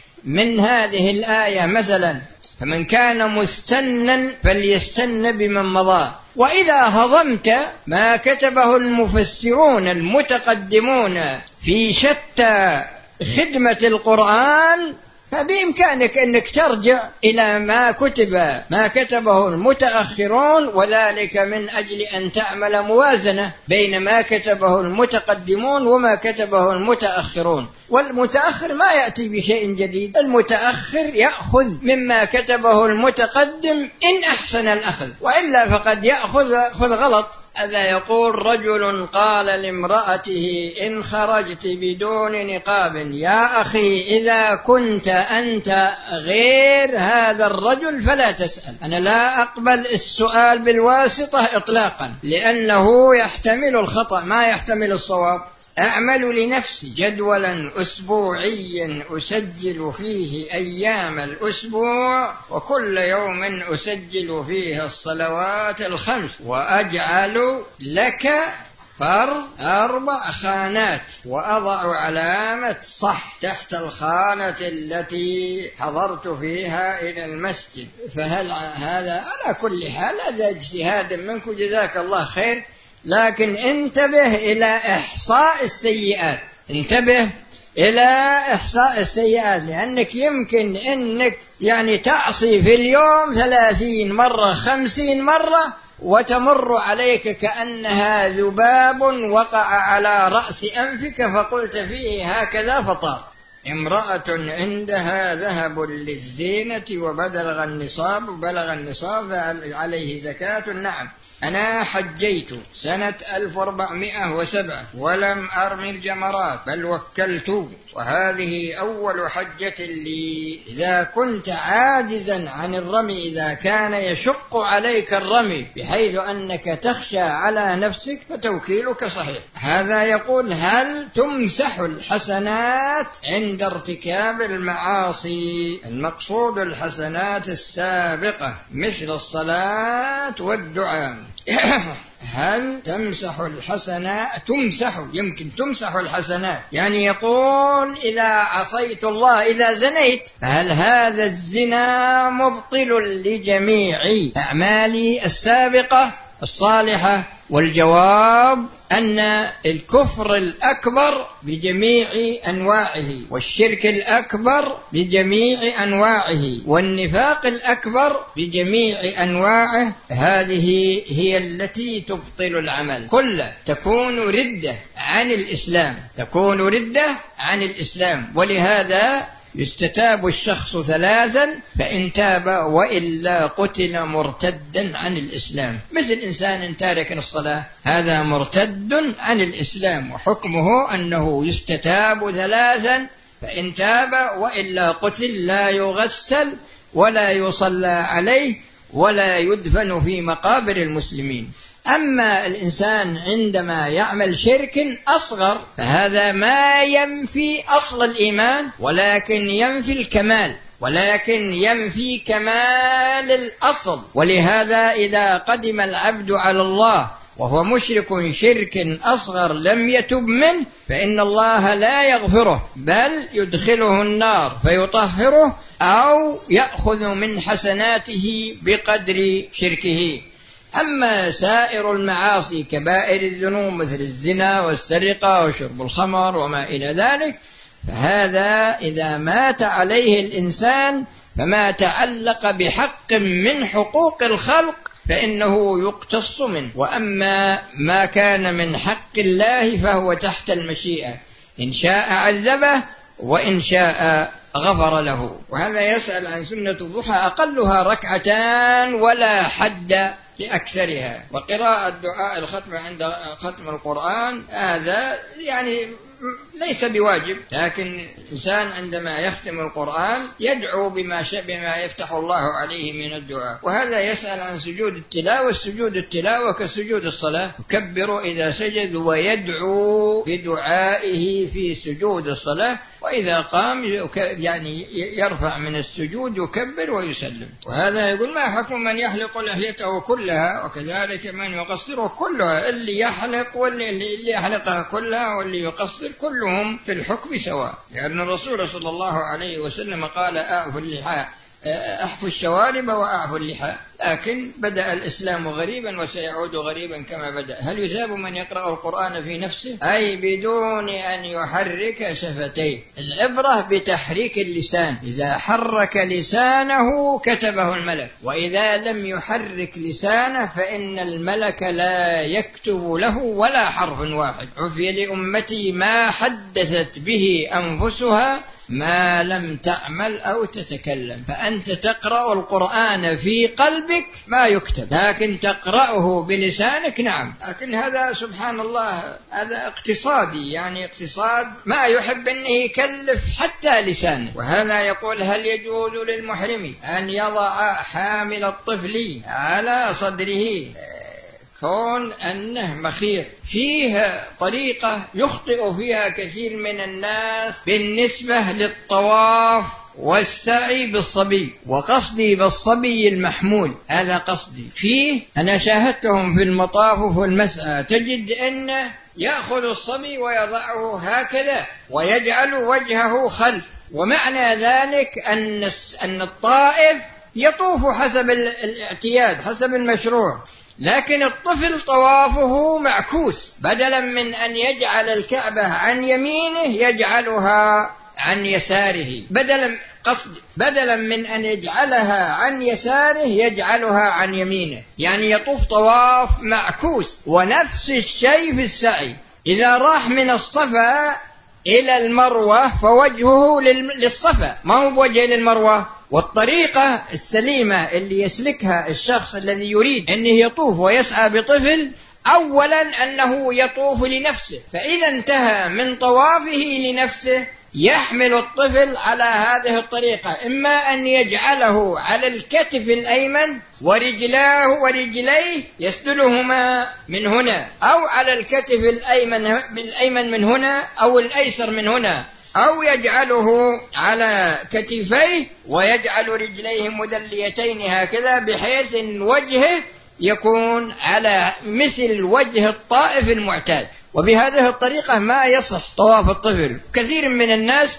Speaker 2: من هذه الآية مثلا، فمن كان مستنا فليستن بمن مضى. وإذا هضمت ما كتبه المفسرون المتقدمون في شتى خدمة القرآن فبإمكانك أنك ترجع إلى ما كتب ما كتبه المتأخرون، وذلك من أجل أن تعمل موازنة بين ما كتبه المتقدمون وما كتبه المتأخرون. والمتأخر ما يأتي بشيء جديد، المتأخر يأخذ مما كتبه المتقدم إن أحسن الأخذ، وإلا فقد يأخذ خذ غلط. هذا يقول رجل قال لامرأته إن خرجت بدون نقاب يا أخي إذا كنت أنت غير هذا الرجل فلا تسأل. أنا لا أقبل السؤال بالواسطة إطلاقا، لأنه يحتمل الخطأ ما يحتمل الصواب. أعمل لنفسي جدولا أسبوعيا أسجل فيه أيام الأسبوع، وكل يوم أسجل فيه الصلوات الخمس، وأجعل لك فرض أربع خانات وأضع علامة صح تحت الخانة التي حضرت فيها إلى المسجد. فهل هذا على كل حال هذا اجتهاد منك جزاك الله خير، لكن انتبه إلى إحصاء السيئات، انتبه إلى إحصاء السيئات، لأنك يمكن أنك يعني تعصي في اليوم ثلاثين مرة خمسين مرة وتمر عليك كأنها ذباب وقع على رأس أنفك فقلت فيه هكذا فطار. امرأة عندها ذهب للزينة وبلغ النصاب بلغ النصاب عليه زكاة. نعم أنا حجيت سنة ألف وأربعمائة وسبعة ولم أرمي الجمرات بل وكلت، وهذه أول حجة لي. إذا كنت عاجزا عن الرمي، إذا كان يشق عليك الرمي بحيث أنك تخشى على نفسك فتوكيلك صحيح. هذا يقول هل تمسح الحسنات عند ارتكاب المعاصي؟ المقصود الحسنات السابقة مثل الصلاة والدعاء. هل تمسح الحسنات؟ تمسح، يمكن تمسح الحسنات، يعني يقول إذا عصيت الله إذا زنيت هل هذا الزنا مبطل لجميع أعمالي السابقة الصالحة؟ والجواب أن الكفر الأكبر بجميع أنواعه، والشرك الأكبر بجميع أنواعه، والنفاق الأكبر بجميع أنواعه، هذه هي التي تبطل العمل كله. تكون ردة عن الإسلام، تكون ردة عن الإسلام. ولهذا يستتاب الشخص ثلاثا فإن تاب وإلا قتل مرتدا عن الإسلام. مثل إنسان تارك الصلاة هذا مرتد عن الإسلام، وحكمه أنه يستتاب ثلاثا فإن تاب وإلا قتل، لا يغسل ولا يصلى عليه ولا يدفن في مقابر المسلمين. أما الإنسان عندما يعمل شرك أصغر فهذا ما ينفي أصل الإيمان ولكن ينفي الكمال، ولكن ينفي كمال الأصل. ولهذا إذا قدم العبد على الله وهو مشرك شرك أصغر لم يتب منه فإن الله لا يغفره، بل يدخله النار فيطهره أو يأخذ من حسناته بقدر شركه. أما سائر المعاصي كبائر الذنوب مثل الزنا والسرقة وشرب الخمر وما إلى ذلك، فهذا إذا مات عليه الإنسان فما تعلق بحق من حقوق الخلق فإنه يقتص منه. وأما ما كان من حق الله فهو تحت المشيئة، إن شاء عذبه وإن شاء غفر له. وهذا يسأل عن سنة الضحى أقلها ركعتان ولا حد لأكثرها. وقراءة دعاء الختم عند ختم القرآن هذا يعني ليس بواجب، لكن الإنسان عندما يختم القرآن يدعو بما بما يفتح الله عليه من الدعاء. وهذا يسأل عن سجود التلاوة. سجود التلاوة كسجود الصلاة، يكبر إذا سجد ويدعو بدعائه في سجود الصلاة، وإذا قام يعني يرفع من السجود يكبر ويسلم. وهذا يقول ما حكم من يحلق لحيته كلها وكذلك من يقصره كلها؟ اللي يحلق واللي اللي يحلقها كلها واللي يقصر كلهم في الحكم سواء، لأن الرسول صلى الله عليه وسلم قال أعفوا اللحى أحفوا الشوارب وأعفوا اللحى. لكن بدأ الإسلام غريبا وسيعود غريبا كما بدأ. هل يثاب من يقرأ القرآن في نفسه أي بدون أن يحرك شفتيه؟ العبرة بتحريك اللسان، إذا حرك لسانه كتبه الملك، وإذا لم يحرك لسانه فإن الملك لا يكتب له ولا حرف واحد. عفي لأمتي ما حدثت به أنفسها ما لم تعمل أو تتكلم. فأنت تقرأ القرآن في قلبك ما يكتب، لكن تقرأه بلسانك نعم. لكن هذا سبحان الله هذا اقتصادي، يعني اقتصاد ما يحب أن يكلف حتى لسانه. وهذا يقول هل يجوز للمحرم أن يضع حامل الطفل على صدره كون أنه مخير؟ فيه طريقة يخطئ فيها كثير من الناس بالنسبة للطواف والسعي بالصبي، وقصدي بالصبي المحمول هذا قصدي فيه. أنا شاهدتهم في المطاف وفي المسعى تجد أنه يأخذ الصبي ويضعه هكذا ويجعل وجهه خلف، ومعنى ذلك أن أن الطائف يطوف حسب الاعتياد حسب المشروع، لكن الطفل طوافه معكوس، بدلا من أن يجعل الكعبة عن يمينه يجعلها عن يساره، بدلا قصد بدلا من أن يجعلها عن يساره يجعلها عن يمينه، يعني يطوف طواف معكوس. ونفس الشيء في السعي، إذا راح من الصفا إلى المروة فوجهه للصفا ما هو بوجه للمروة. والطريقة السليمة اللي يسلكها الشخص الذي يريد أنه يطوف ويسعى بطفل أولا أنه يطوف لنفسه، فإذا انتهى من طوافه لنفسه يحمل الطفل على هذه الطريقة، إما أن يجعله على الكتف الأيمن ورجلاه ورجليه يسدلهما من هنا، أو على الكتف الأيمن بالأيمن من هنا أو الأيسر من هنا، أو يجعله على كتفيه ويجعل رجليه مدليتين هكذا بحيث أن وجهه يكون على مثل وجه الطائف المعتاد. وبهذه الطريقة ما يصح طواف الطفل. كثير من الناس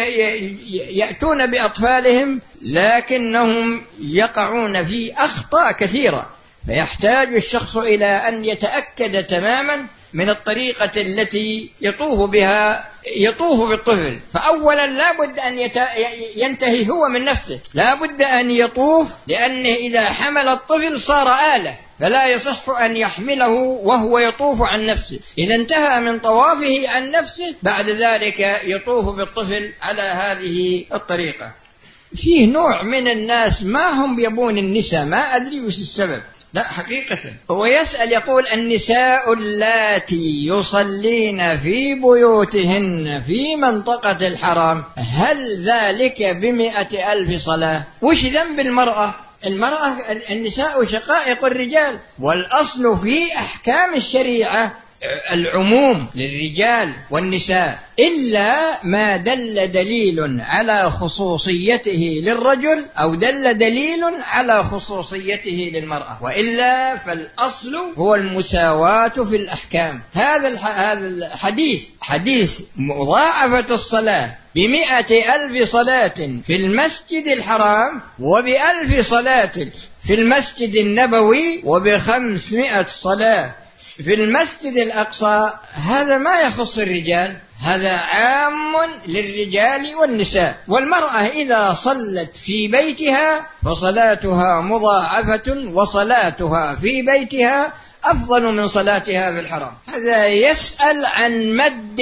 Speaker 2: يأتون بأطفالهم لكنهم يقعون في أخطاء كثيرة، فيحتاج الشخص إلى أن يتأكد تماما من الطريقة التي يطوف بها يطوف بالطفل. فأولا لا بد أن ينتهي هو من نفسه، لا بد أن يطوف، لأنه إذا حمل الطفل صار آلة، فلا يصح أن يحمله وهو يطوف عن نفسه. إذا انتهى من طوافه عن نفسه بعد ذلك يطوف بالطفل على هذه الطريقة. فيه نوع من الناس ما هم يبون النساء، ما أدري وش السبب، لا حقيقة. هو يسأل يقول النساء اللاتي يصلين في بيوتهن في منطقة الحرام هل ذلك بمئة ألف صلاة؟ وش ذنب المرأة؟ المرأة النساء شقائق الرجال، والأصل في أحكام الشريعة العموم للرجال والنساء، إلا ما دل دليل على خصوصيته للرجل أو دل دليل على خصوصيته للمرأة، وإلا فالأصل هو المساواة في الأحكام. هذا الحديث حديث مضاعفة الصلاة بمئة ألف صلاة في المسجد الحرام وبألف صلاة في المسجد النبوي وبخمسمائة صلاة في المسجد الأقصى، هذا ما يخص الرجال، هذا عام للرجال والنساء. والمرأة إذا صلت في بيتها فصلاتها مضاعفة وصلاتها في بيتها أفضل من صلاتها في الحرام. هذا يسأل عن مد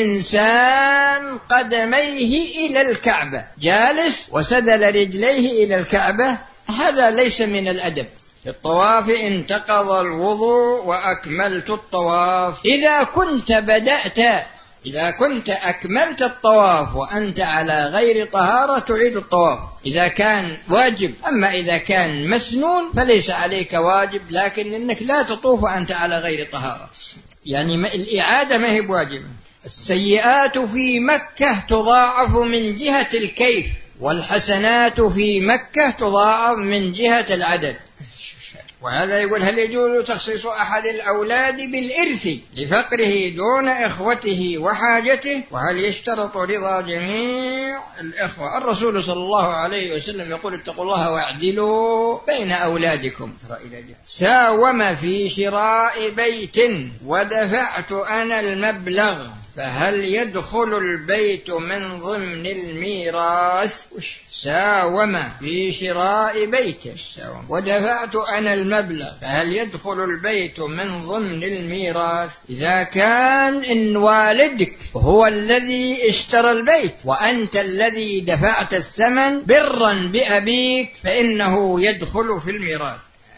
Speaker 2: الإنسان قدميه إلى الكعبة جالس وسدل رجليه إلى الكعبة، هذا ليس من الأدب. في الطواف انتقض الوضوء وأكملت الطواف. إذا كنت بدأت إذا كنت أكملت الطواف وأنت على غير طهارة تعيد الطواف إذا كان واجب. أما إذا كان مسنون فليس عليك واجب، لكن إنك لا تطوف أنت على غير طهارة، يعني الإعادة ما هي بواجب. السيئات في مكة تضاعف من جهة الكيف، والحسنات في مكة تضاعف من جهة العدد. وهذا يقول: هل يجوز تخصيص أحد الأولاد بالإرث لفقره دون إخوته وحاجته؟ وهل يشترط رضا جميع الإخوة؟ الرسول صلى الله عليه وسلم يقول: اتقوا الله واعدلوا بين أولادكم. ساوم في شراء بيت ودفعت أنا المبلغ، فهل يدخل البيت من ضمن الميراث؟ ساوم في شراء بيت ودفعت أنا المبلغ، فهل يدخل البيت من ضمن الميراث؟ إذا كان إن والدك هو الذي اشترى البيت وأنت الذي دفعت الثمن برا بأبيك فإنه يدخل في الميراث.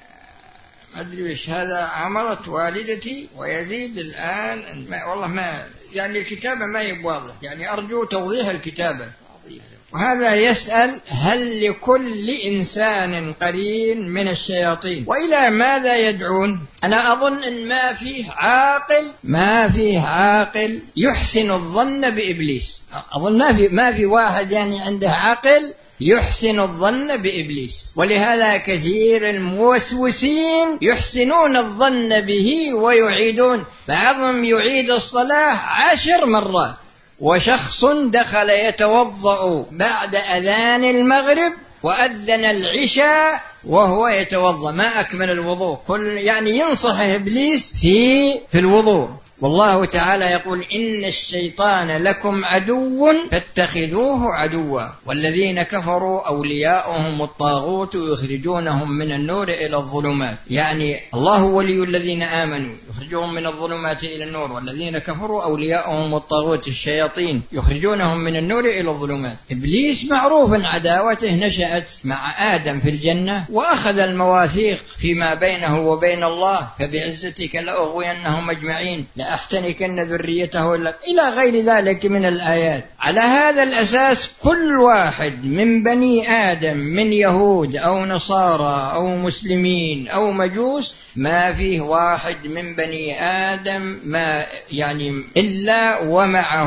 Speaker 2: أدري إيش هذا عملت والدتي ويزيد الآن ما والله ما يعني الكتابة ما يبواضح، يعني أرجو توضيح الكتابة. وهذا يسأل: هل لكل إنسان قرين من الشياطين؟ وإلى ماذا يدعون؟ أنا أظن إن ما فيه عاقل ما فيه عاقل يحسن الظن بإبليس. أظن ما في ما في واحد يعني عنده عقل يحسن الظن بإبليس، ولهذا كثير الموسوسين يحسنون الظن به ويعيدون. بعضهم يعيد الصلاة عشر مرات، وشخص دخل يتوضأ بعد أذان المغرب وأذن العشاء وهو يتوضأ ما أكمل الوضوء، كل يعني ينصح إبليس في في الوضوء. والله تعالى يقول: إن الشيطان لكم عدو فاتخذوه عدوا والذين كفروا أولياؤهم الطاغوت يخرجونهم من النور إلى الظلمات. يعني الله ولي الذين آمنوا يخرجهم من الظلمات إلى النور، والذين كفروا أولياؤهم الطاغوت الشياطين يخرجونهم من النور إلى الظلمات. إبليس معروف عداوته نشأت مع آدم في الجنة، وأخذ المواثيق فيما بينه وبين الله: فبعزتك لأغوينهم أجمعين لأحتنكن ذريته إلى غير ذلك من الآيات. على هذا الأساس كل واحد من بني آدم من يهود أو نصارى أو مسلمين أو مجوس ما فيه واحد من بني آدم ما يعني إلا ومعه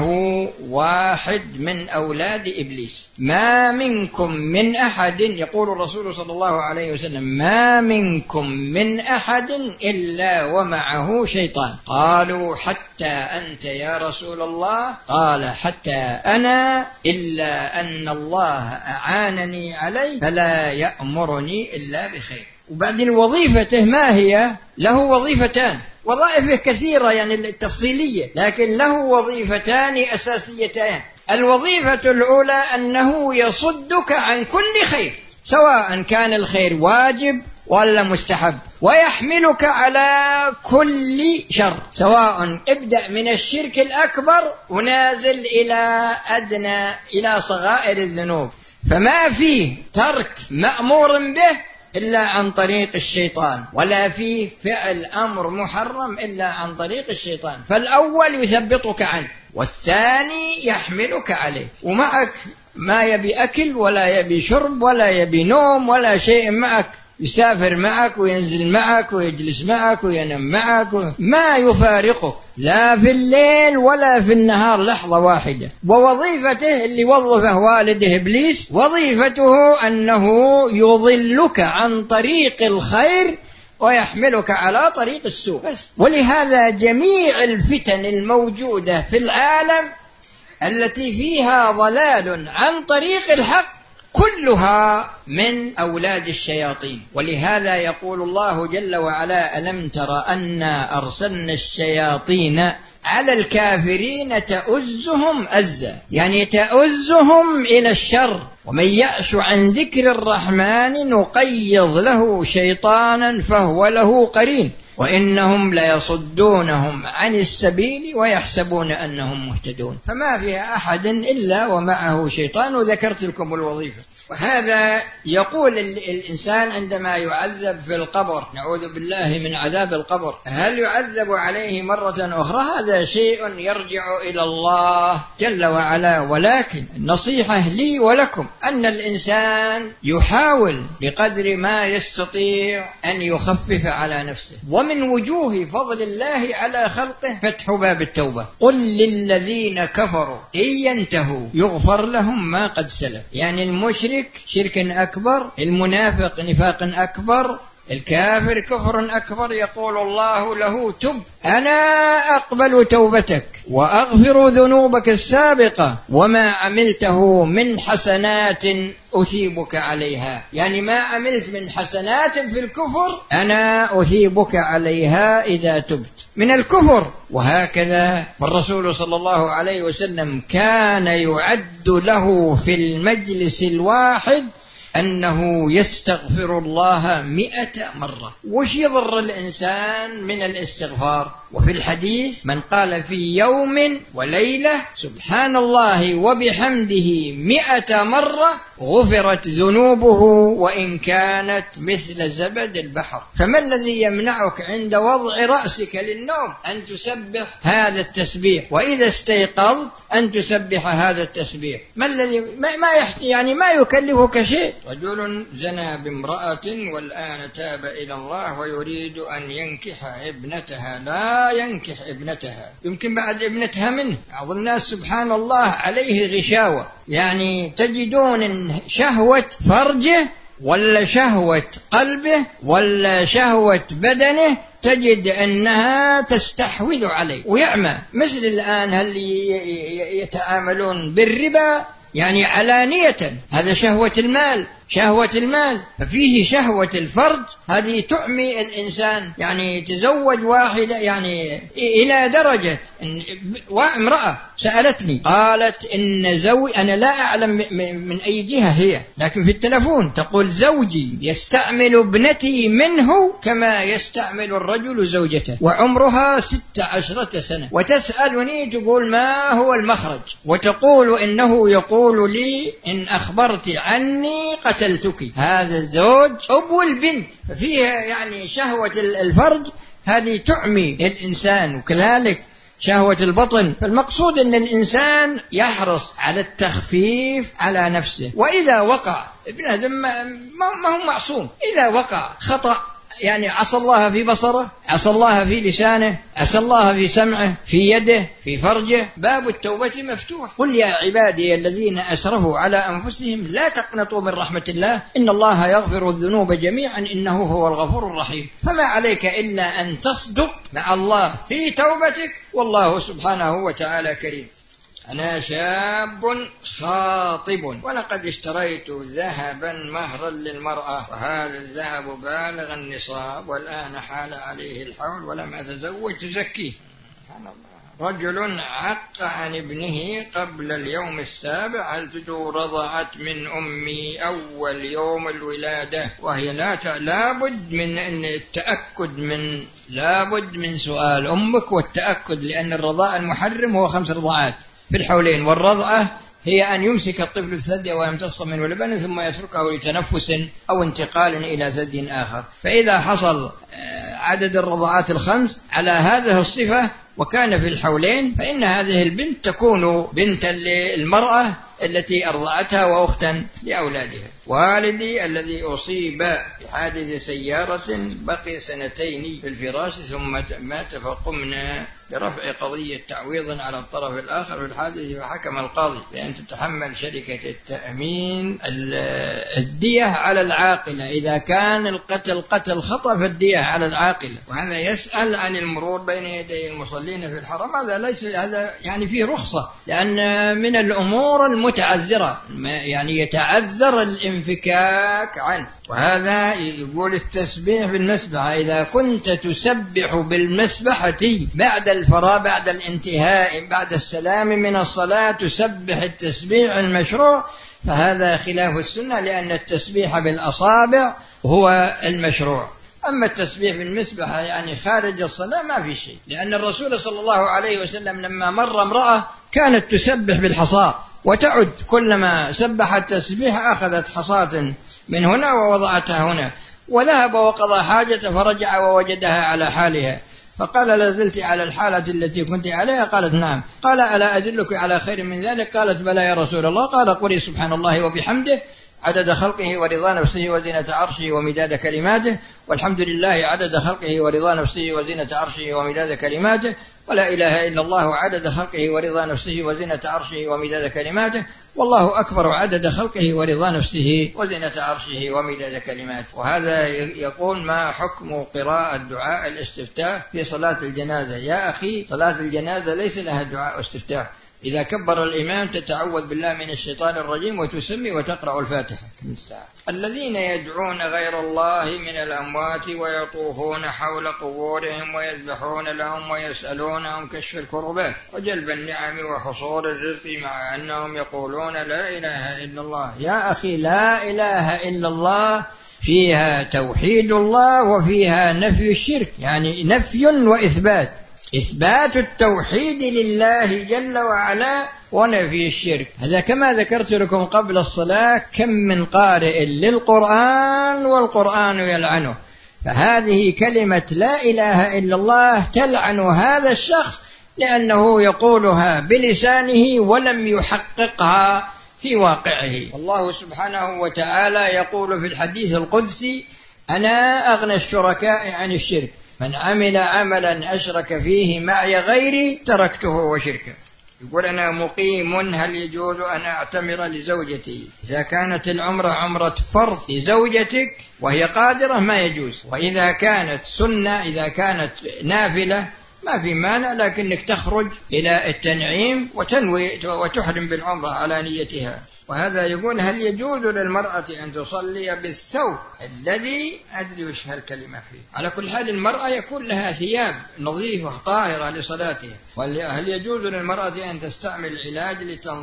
Speaker 2: واحد من أولاد إبليس. ما منكم من أحد، يقول الرسول صلى الله عليه وسلم: ما منكم من أحد إلا ومعه شيطان. قالوا: حتى أنت يا رسول الله؟ قال: حتى أنا، إلا أن الله أعانني عليه فلا يأمرني إلا بخير. وبعدين وظيفته ما هي؟ له وظيفتان، وظائفه كثيرة يعني التفصيلية، لكن له وظيفتان أساسيتان. الوظيفة الأولى أنه يصدك عن كل خير، سواء كان الخير واجب ولا مستحب، ويحملك على كل شر، سواء ابدأ من الشرك الأكبر ونازل إلى أدنى إلى صغائر الذنوب. فما فيه ترك مأمور به إلا عن طريق الشيطان، ولا فيه فعل أمر محرم إلا عن طريق الشيطان. فالأول يثبطك عنه، والثاني يحملك عليه، ومعك ما يبي أكل ولا يبي شرب ولا يبي نوم ولا شيء معك، يسافر معك وينزل معك ويجلس معك وينام معك، ما يفارقك لا في الليل ولا في النهار لحظة واحدة. ووظيفته اللي وظفه والده إبليس وظيفته أنه يضلك عن طريق الخير ويحملك على طريق السوء بس. ولهذا جميع الفتن الموجودة في العالم التي فيها ضلال عن طريق الحق كلها من أولاد الشياطين. ولهذا يقول الله جل وعلا: ألم تر أنا أرسلنا الشياطين على الكافرين تؤزهم أزا، يعني تؤزهم إلى الشر. ومن يعش عن ذكر الرحمن نقيض له شيطانا فهو له قرين وإنهم ليصدونهم عن السبيل ويحسبون أنهم مهتدون. فما فيها أحد إلا ومعه شيطان. وذكرت لكم الوظيفة. وهذا يقول الإنسان عندما يعذب في القبر، نعوذ بالله من عذاب القبر، هل يعذب عليه مرة أخرى؟ هذا شيء يرجع إلى الله جل وعلا. ولكن النصيحة لي ولكم أن الإنسان يحاول بقدر ما يستطيع أن يخفف على نفسه. ومن وجوه فضل الله على خلقه فتح باب التوبة. قل للذين كفروا إن ينتهوا يغفر لهم ما قد سلف. يعني المشرك شرك أكبر، المنافق نفاق أكبر، الكافر كفر أكبر، يقول الله له: تب، أنا أقبل توبتك وأغفر ذنوبك السابقة وما عملته من حسنات أثيبك عليها. يعني ما عملت من حسنات في الكفر أنا أثيبك عليها إذا تبت من الكفر. وهكذا الرسول صلى الله عليه وسلم كان يعد له في المجلس الواحد أنه يستغفر الله مئة مرة. وش يضر الإنسان من الاستغفار؟ وفي الحديث: من قال في يوم وليلة سبحان الله وبحمده مئة مرة غفرت ذنوبه وإن كانت مثل زبد البحر. فما الذي يمنعك عند وضع رأسك للنوم أن تسبح هذا التسبيح، وإذا استيقظت أن تسبح هذا التسبيح؟ ما الذي ما يحتي يعني ما يكلفك شيء. رجل زنى بامرأة والآن تاب إلى الله ويريد أن ينكح ابنتها، لا ينكح ابنتها، يمكن بعد ابنتها منه. بعض الناس سبحان الله عليه غشاوة، يعني تجدون شهوة فرجه ولا شهوة قلبه ولا شهوة بدنه تجد أنها تستحوذ عليه ويعمى. مثل الآن هل يتعاملون بالربا يعني علانية، هذا شهوة المال، شهوة المال. ففيه شهوة الفرج، هذه تعمي الإنسان. يعني تزوج واحدة يعني إلى درجة وامرأة سألتني قالت إن زوجي، أنا لا أعلم من أي جهة هي، لكن في التلفون تقول: زوجي يستعمل ابنتي منه كما يستعمل الرجل زوجته وعمرها ست عشرة سنة، وتسألني تقول ما هو المخرج، وتقول إنه يقول لي إن أخبرت عني قتلتك. هذا الزوج أبو البنت. ففيها يعني شهوة الفرج هذه تعمي الإنسان، وكذلك شهوة البطن. فالمقصود أن الإنسان يحرص على التخفيف على نفسه. وإذا وقع ابن آدم ما هو معصوم، إذا وقع خطأ يعني عصى الله في بصره، عصى الله في لسانه، عصى الله في سمعه، في يده، في فرجه، باب التوبة مفتوح. قل يا عبادي الذين أسرفوا على أنفسهم لا تقنطوا من رحمة الله إن الله يغفر الذنوب جميعا إنه هو الغفور الرحيم. فما عليك إلا أن تصدق مع الله في توبتك، والله سبحانه وتعالى كريم. أنا شاب خاطب ولقد اشتريت ذهبا مهرا للمرأة، وهذا الذهب بالغ النصاب والآن حال عليه الحول ولم أتزوج تزكيه. رجل عق عن ابنه قبل اليوم السابع، هل تجو رضعت من أمي أول يوم الولادة وهي لا لابد من أن التأكد من لابد من سؤال أمك والتأكد، لأن الرضاع المحرم هو خمس رضعات في الحولين، والرضعة هي أن يمسك الطفل الثدي ويمتص منه لبن ثم يتركه لتنفس أو انتقال إلى ثدي آخر. فإذا حصل عدد الرضعات الخمس على هذه الصفة وكان في الحولين، فإن هذه البنت تكون بنتا للمرأة التي أرضعتها وأختا لأولادها. والدي الذي أصيب حادث سيارة بقي سنتين في الفراش ثم مات، فقمنا برفع قضية تعويض على الطرف الآخر في الحادث، فحكم القاضي بأن تتحمل شركة التأمين الدية على العاقلة. إذا كان القتل قتل خطأ فالدية على العاقلة. وهذا يسأل عن المرور بين يدي المصلين في الحرم، هذا ليس هذا يعني فيه رخصة، لأن من الأمور المتعذرة يعني يتعذر الانفكاك عنه. وهذا يقول التسبيح بالمسبحة، إذا كنت تسبح بالمسبحة بعد الفراغ بعد الانتهاء بعد السلام من الصلاة تسبح التسبيح المشروع، فهذا خلاف السنة، لأن التسبيح بالأصابع هو المشروع. أما التسبيح بالمسبحة يعني خارج الصلاة ما في شيء، لأن الرسول صلى الله عليه وسلم لما مر امرأة كانت تسبح بالحصى وتعد، كلما سبحت تسبيح أخذت حصاة من هنا ووضعتها هنا، وذهب وقضى حاجة فرجع ووجدها على حالها، فقال لازلت على الحالة التي كنت عليها؟ قالت نعم. قال ألا أدلك على خير من ذلك؟ قالت بلى يا رسول الله. قال قولي سبحان الله وبحمده عدد خلقه ورضا نفسه وزنة عرشه ومداد كلماته، والحمد لله عدد خلقه ورضا نفسه وزنة عرشه ومداد كلماته، ولا إله إلا الله عدد خلقه ورضا نفسه وزنة عرشه ومداد كلماته، والله أكبر عدد خلقه ورضا نفسه وزنة عرشه ومداد كلماته. وهذا يقول ما حكم قراءة دعاء الاستفتاح في صلاة الجنازة؟ يا أخي صلاة الجنازة ليس لها دعاء استفتاح، إذا كبر الإمام تتعوذ بالله من الشيطان الرجيم وتسمي وتقرأ الفاتحة. الذين يدعون غير الله من الأموات ويطوفون حول قبورهم ويذبحون لهم ويسألونهم كشف الكربات وجلب النعم وحصول الرزق، مع أنهم يقولون لا إله إلا الله. يا أخي لا إله إلا الله فيها توحيد الله وفيها نفي الشرك، يعني نفي وإثبات، إثبات التوحيد لله جل وعلا ونفي الشرك. هذا كما ذكرت لكم قبل الصلاة، كم من قارئ للقرآن والقرآن يلعنه، فهذه كلمة لا إله إلا الله تلعن هذا الشخص لأنه يقولها بلسانه ولم يحققها في واقعه. الله سبحانه وتعالى يقول في الحديث القدسي أنا أغنى الشركاء عن الشرك، من عمل عملا أشرك فيه معي غيري تركته وشركه. يقول أنا مقيم، هل يجوز أن أعتمر لزوجتي؟ إذا كانت العمرة عمرة فرض لزوجتك وهي قادرة ما يجوز، وإذا كانت سنة إذا كانت نافلة ما في مانع، لكنك تخرج إلى التنعيم وتنوي وتحرم بالعمرة على نيتها. وهذا يقول هل يجوز للمرأة أن تصلي بالثوب الذي أدري وش هالكلمة فيه؟ على كل حال المرأة يكون لها ثياب نظيفة طاهرة لصلاتها. هل يجوز للمرأة أن تستعمل علاج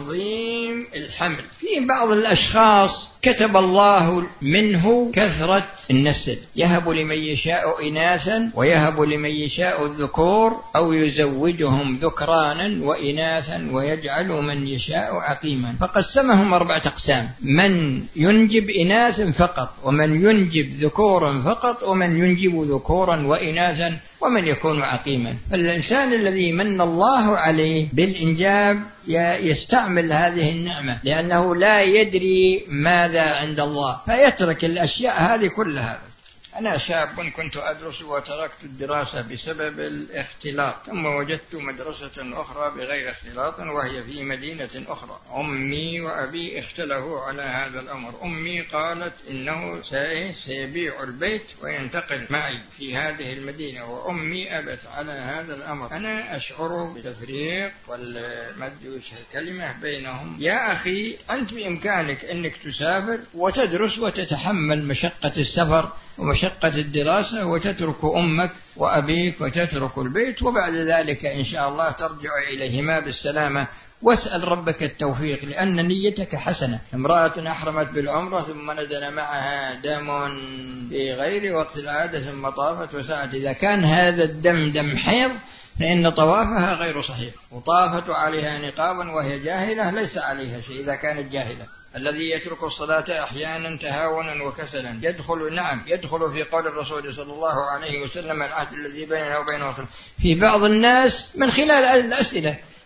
Speaker 2: لتنظيم الحمل؟ في بعض الأشخاص كتب الله منه كثرة النسل، يهب لمن يشاء إناثا ويهب لمن يشاء الذكور أو يزوجهم ذكرانا وإناثا ويجعل من يشاء عقيما، فقسمهم أربعة أقسام: من ينجب إناثا فقط، ومن ينجب ذكورا فقط، ومن ينجب ذكورا وإناثا، ومن يكون عقيما. فالإنسان الذي من الله عليه بالإنجاب يستعمل هذه النعمة لأنه لا يدري ماذا عند الله فيترك الأشياء هذه كلها. أنا شاب كنت أدرس وتركت الدراسة بسبب الاختلاط، ثم وجدت مدرسة أخرى بغير اختلاط وهي في مدينة أخرى. أمي وأبي اختلفوا على هذا الأمر. أمي قالت إنه سيبيع البيت وينتقل معي في هذه المدينة، وأمي أبت على هذا الأمر. أنا أشعر بتفريق والمدوش الكلمة بينهم. يا أخي أنت بإمكانك أنك تسافر وتدرس وتتحمل مشقة السفر ومشقة الدراسة وتترك أمك وأبيك وتترك البيت، وبعد ذلك إن شاء الله ترجع إليهما بالسلامة، واسأل ربك التوفيق لأن نيتك حسنة. امرأة أحرمت بالعمرة ثم نزل معها دم في غير وقت العادة ثم طافت وسعت، إذا كان هذا الدم دم حيض فإن طوافها غير صحيح، وطافت عليها نقابا وهي جاهلة ليس عليها شيء إذا كانت جاهلة. الذي يترك الصلاة أحيانا تهاونا وكسلا يدخل نعم يدخل في قول الرسول صلى الله عليه وسلم العهد الذي بيننا وبينه. في بعض الناس من خلال الأسئلة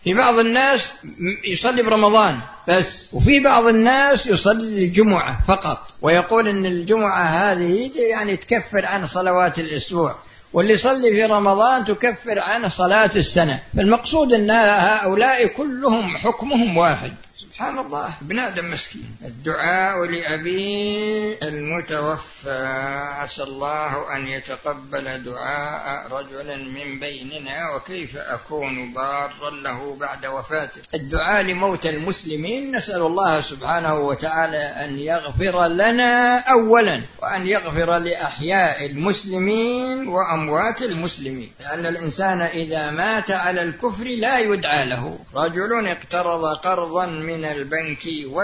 Speaker 2: في بعض الناس يصلي برمضان بس، وفي بعض الناس يصلي الجمعة فقط، ويقول إن الجمعة هذه يعني تكفر عن صلوات الأسبوع، واللي يصلي في رمضان تكفر عن صلاة السنة. فالمقصود أن هؤلاء كلهم حكمهم واحد. سبحان الله، ابن آدم مسكين. الدعاء لأبي المتوفى، عسى الله أن يتقبل دعاء رجل من بيننا، وكيف أكون ضارا له بعد وفاته. الدعاء لموت المسلمين، نسأل الله سبحانه وتعالى أن يغفر لنا أولا، وأن يغفر لأحياء المسلمين وأموات المسلمين، لأن الإنسان إذا مات على الكفر لا يدعى له. رجل اقترض قرضا من البنك،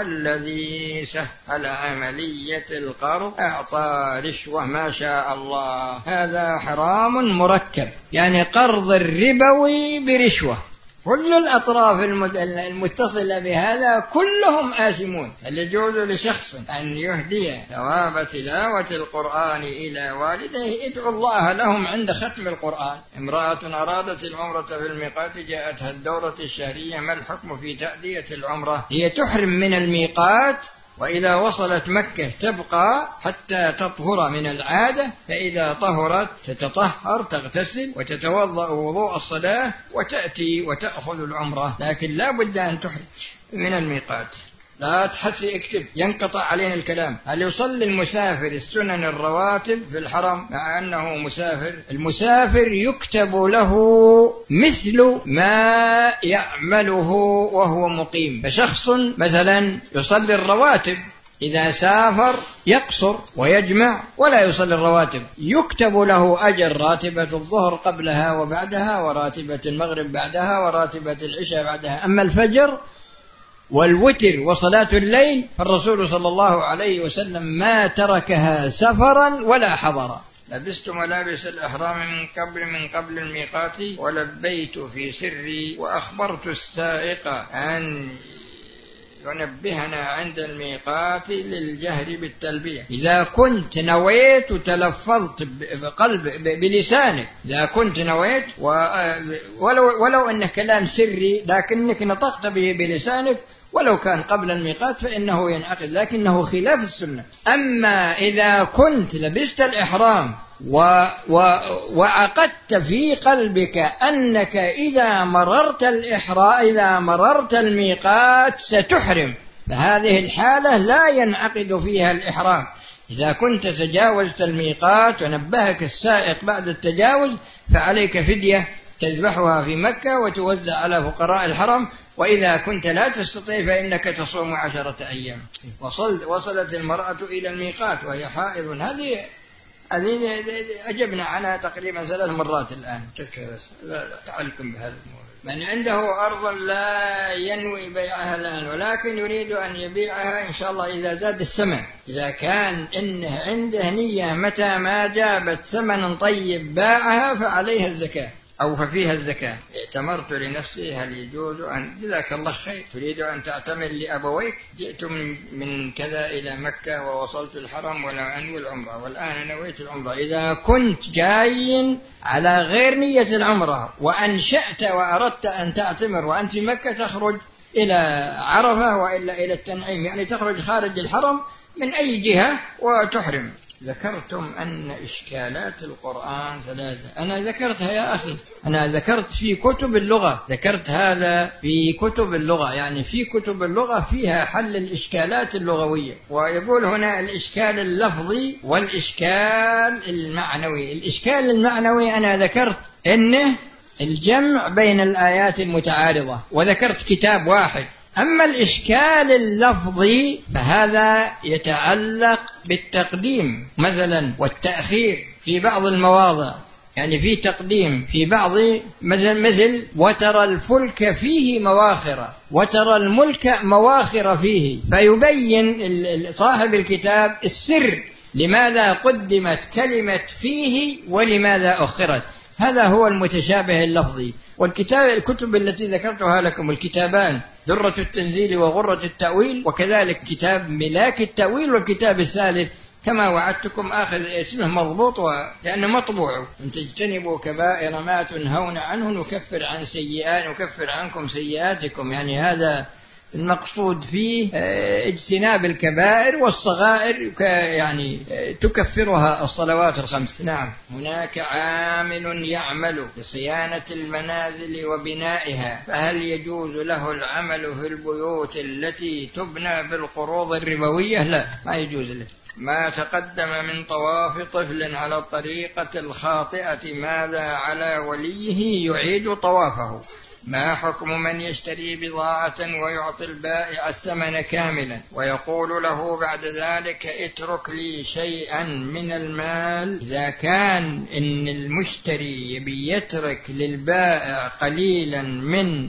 Speaker 2: والذي سهل عملية القرض أعطى رشوة ما شاء الله، هذا حرام مركب، يعني قرض الربوي برشوة. كل الأطراف المتصلة بهذا كلهم آثمون. هل يجوز لشخص أن يهدي ثواب تلاوة القرآن إلى والديه؟ ادعوا الله لهم عند ختم القرآن. امرأة أرادت العمرة في الميقات، جاءتها الدورة الشهرية، ما الحكم في تأدية العمرة؟ هي تحرم من الميقات، وإذا وصلت مكة تبقى حتى تطهر من العادة، فإذا طهرت تتطهر، تغتسل وتتوضأ وضوء الصلاة وتأتي وتأخذ العمرة، لكن لا بد أن تحرم من الميقات. لا تحسي اكتب، ينقطع علينا الكلام. هل يصلي المسافر السنن الرواتب في الحرم مع أنه مسافر؟ المسافر يكتب له مثل ما يعمله وهو مقيم. فشخص مثلا يصلي الرواتب، إذا سافر يقصر ويجمع ولا يصلي الرواتب، يكتب له أجر راتبة الظهر قبلها وبعدها، وراتبة المغرب بعدها، وراتبة العشاء بعدها. أما الفجر والوتر وصلاة الليل فالرسول صلى الله عليه وسلم ما تركها سفرا ولا حضرا. لبست ملابس الإحرام من قبل من قبل الميقات، ولبيت في سري، وأخبرت السائق أن ينبهنا عند الميقات للجهر بالتلبية. إذا كنت نويت وتلفظت بقلب بلسانك، إذا كنت نويت ولو, ولو أن كلام سري لكنك نطقت به بلسانك ولو كان قبل الميقات فإنه ينعقد، لكنه خلاف السنة. أما إذا كنت لبست الإحرام و و وعقدت في قلبك أنك إذا مررت الإحرام إذا مررت الميقات ستحرم، فهذه الحالة لا ينعقد فيها الإحرام. إذا كنت تجاوزت الميقات ونبهك السائق بعد التجاوز فعليك فدية تذبحها في مكة وتوزع على فقراء الحرم، وإذا كنت لا تستطيع فإنك تصوم عشرة أيام. وصلت وصلت المرأة إلى الميقات وهي حائض، هذه هذه أجبنا عنها تقريبا ثلاث مرات الآن، تعلكم بهذا الموضوع. من عنده أرض لا ينوي بيعها الآن ولكن يريد أن يبيعها إن شاء الله إذا زاد الثمن، إذا كان إنه عنده نية متى ما جابت ثمن طيب باعها فعليها الزكاة أو ففيها الزكاة. ائتمرت لنفسي، هل يجوز أن جزاك الله خير، تريد أن تعتمر لأبويك؟ جئت من, من كذا إلى مكة ووصلت الحرم ولا أنوي العمرة، والآن نويت العمرة. إذا كنت جاي على غير نية العمرة وأنشأت وأردت أن تعتمر وأنت في مكة، تخرج إلى عرفة وإلا إلى التنعيم، يعني تخرج خارج الحرم من أي جهة وتحرم. ذكرتم أن إشكالات القرآن ثلاثة، أنا ذكرتها يا أخي، أنا ذكرت في كتب اللغة، ذكرت هذا في كتب اللغة، يعني في كتب اللغة فيها حل الإشكالات اللغوية. ويقول هنا الإشكال اللفظي والإشكال المعنوي. الإشكال المعنوي أنا ذكرت أنه الجمع بين الآيات المتعارضة، وذكرت كتاب واحد. أما الإشكال اللفظي فهذا يتعلق بالتقديم مثلا والتأخير في بعض المواضع، يعني في تقديم في بعض، مثل مثل وترى الفلك فيه مواخر، وترى الملك مواخر فيه، فيبين صاحب الكتاب السر لماذا قدمت كلمة فيه ولماذا أخرت. هذا هو المتشابه اللفظي. والكتاب الكتب التي ذكرتها لكم الكتابان درة التنزيل وغرة التأويل، وكذلك كتاب ملاك التأويل، والكتاب الثالث كما وعدتكم آخذ اسمه مضبوط، لأنه مطبوع. أن تجتنبوا كبائر ما تنهون عنه نكفر عن سيئات نكفر عنكم سيئاتكم، يعني هذا المقصود فيه اجتناب الكبائر، والصغائر يعني تكفرها الصلوات الخمس. نعم. هناك عامل يعمل بصيانة المنازل وبنائها، فهل يجوز له العمل في البيوت التي تبنى بالقروض الربوية؟ لا، ما يجوز له. ما تقدم من طواف طفل على الطريقة الخاطئة ماذا على وليه يعيد طوافه؟ ما حكم من يشتري بضاعة ويعطي البائع الثمن كاملا ويقول له بعد ذلك اترك لي شيئا من المال؟ إذا كان إن المشتري يبي يترك للبائع قليلا من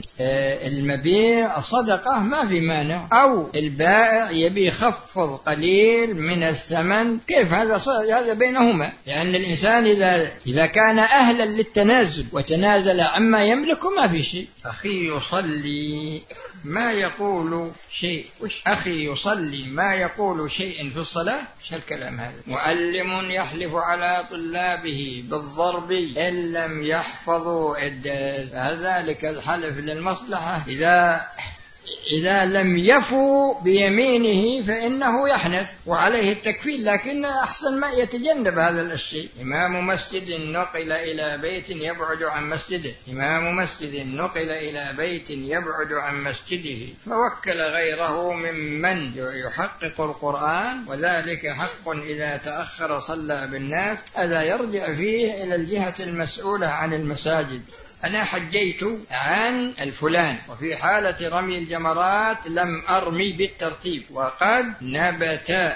Speaker 2: المبيع صدقة ما في مانع، أو البائع يبي يخفض قليل من الثمن، كيف هذا؟ هذا بينهما، لأن الإنسان إذا إذا كان أهلا للتنازل وتنازل عما يملك ما في شيء. أخي يصلي ما يقول شيء وش أخي يصلي ما يقول شيء في الصلاة؟ شو الكلام هذا؟ معلم يحلف على طلابه بالضرب إن لم يحفظوا الدرس، هل ذلك الحلف للمصلحة؟ إذا إذا لم يفوا بيمينه فإنه يحنث وعليه التكفير، لكن أحسن ما يتجنب هذا الشيء. إمام مسجد نقل إلى بيت يبعد عن مسجده إمام مسجد نقل إلى بيت يبعد عن مسجده فوكل غيره ممن يحقق القرآن، وذلك حق إذا تأخر صلى بالناس، هذا يرجع فيه إلى الجهة المسؤولة عن المساجد. أنا حجيت عن الفلان وفي حالة رمي الجمرات لم أرمي بالترتيب وقد نبت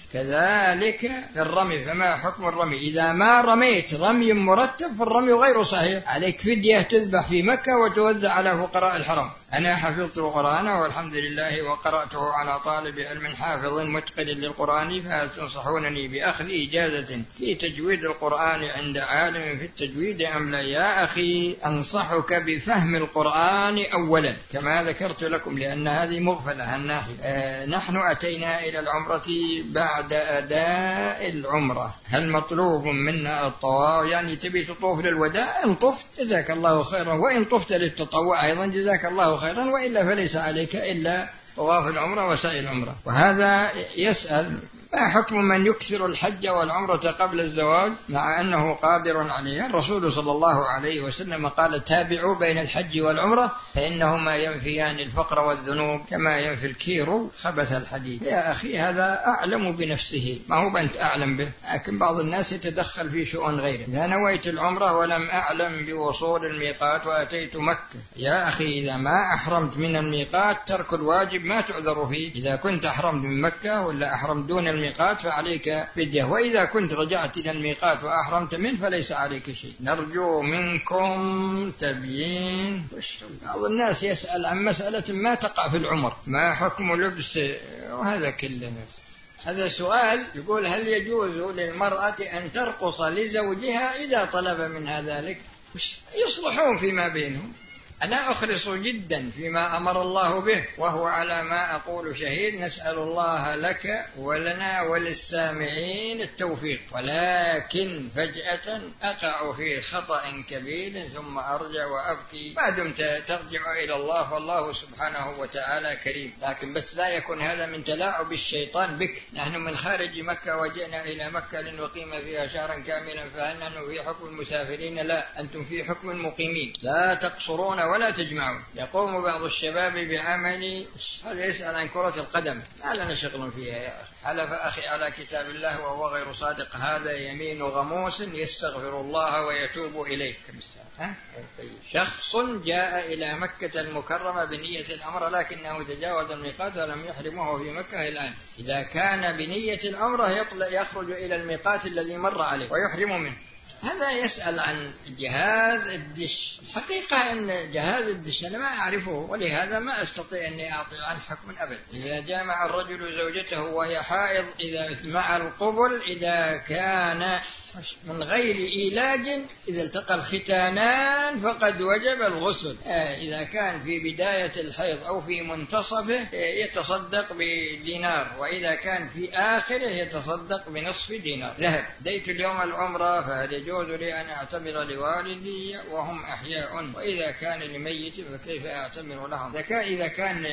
Speaker 2: كذلك في الرمي، فما حكم الرمي؟ إذا ما رميت رمي مرتب فالرمي غير صحيح، عليك فدية تذبح في مكة وتوزع على فقراء الحرم. أنا حفظت القرآن والحمد لله وقرأته على طالب علم حافظ متقن للقرآن، فهل تنصحونني بأخذ إجازة في تجويد القرآن عند عالم في التجويد أم لا؟ يا أخي أنصحك بفهم القرآن أولا كما ذكرت لكم، لأن هذه مغفلة الناحية. آه نحن أتينا إلى العمرة بعد أداء العمرة، هل مطلوب منا الطواف؟ يعني تبي تطوف للوداع إن طفت جزاك الله خيرا، وإن طفت للتطوع أيضا جزاك الله خيرا، وإلا فليس عليك إلا طواف العمرة وسعي العمرة. وهذا يسأل ما حكم من يكثر الحج والعمرة قبل الزواج مع أنه قادر عليها؟ الرسول صلى الله عليه وسلم قال تابعوا بين الحج والعمرة فإنهما ينفيان الفقر والذنوب كما ينفي الكير خبث الحديد. يا أخي هذا أعلم بنفسه، ما هو أنت أعلم به، لكن بعض الناس يتدخل في شؤون غيره. إذا نويت العمرة ولم أعلم بوصول الميقات وأتيت مكة، يا أخي إذا ما أحرمت من الميقات ترك الواجب ما تعذر فيه. إذا كنت أحرمت من مكة ولا أحرمت دون الميقات فعليك فدية، وإذا كنت رجعت إلى الميقات وأحرمت منه فليس عليك شيء. نرجو منكم تبيين. بعض الناس يسأل عن مسألة ما تقع في العمر، ما حكم لبس، وهذا كله هذا سؤال. يقول هل يجوز للمرأة أن ترقص لزوجها إذا طلب منها ذلك؟ يصلحون فيما بينهم. أنا أخلص جدا فيما أمر الله به وهو على ما أقول شهيد، نسأل الله لك ولنا وللسامعين التوفيق، ولكن فجأة أقع في خطأ كبير ثم أرجع وأبكي. ما دمت ترجع إلى الله فالله سبحانه وتعالى كريم، لكن بس لا يكون هذا من تلاعب الشيطان بك. نحن من خارج مكة وجئنا إلى مكة لنقيم فيها شهرا كاملا، فهل نحن في حكم المسافرين؟ لا، أنتم في حكم المقيمين، لا تقصرون ولا تجمعون. يقوم بعض الشباب بعمل، هذا يسأل عن كرة القدم، ما لنا شغل فيها يا أخي. حلف أخي على كتاب الله وهو غير صادق، هذا يمين غموس يستغفر الله ويتوب إليه. شخص جاء إلى مكة المكرمة بنية العمرة لكنه تجاوز الميقات ولم يحرمه في مكة الآن، إذا كان بنية العمرة يخرج إلى الميقات الذي مر عليه ويحرم منه. هذا يسأل عن جهاز الدش. الحقيقة أن جهاز الدش أنا ما أعرفه، ولهذا ما أستطيع أني أعطي عن حكم أبدا. إذا جامع الرجل زوجته وهي حائض، إذا مع القبل إذا كان من غير إيلاج إذا التقى الختانان فقد وجب الغسل. إذا كان في بداية الحيض أو في منتصفه يتصدق بدينار، وإذا كان في آخره يتصدق بنصف دينار ذهب. ديت اليوم العمرة فهل يجوز لي أن أعتبر لوالدي وهم أحياء، وإذا كان لميت فكيف أعتبر لهم؟ إذا كان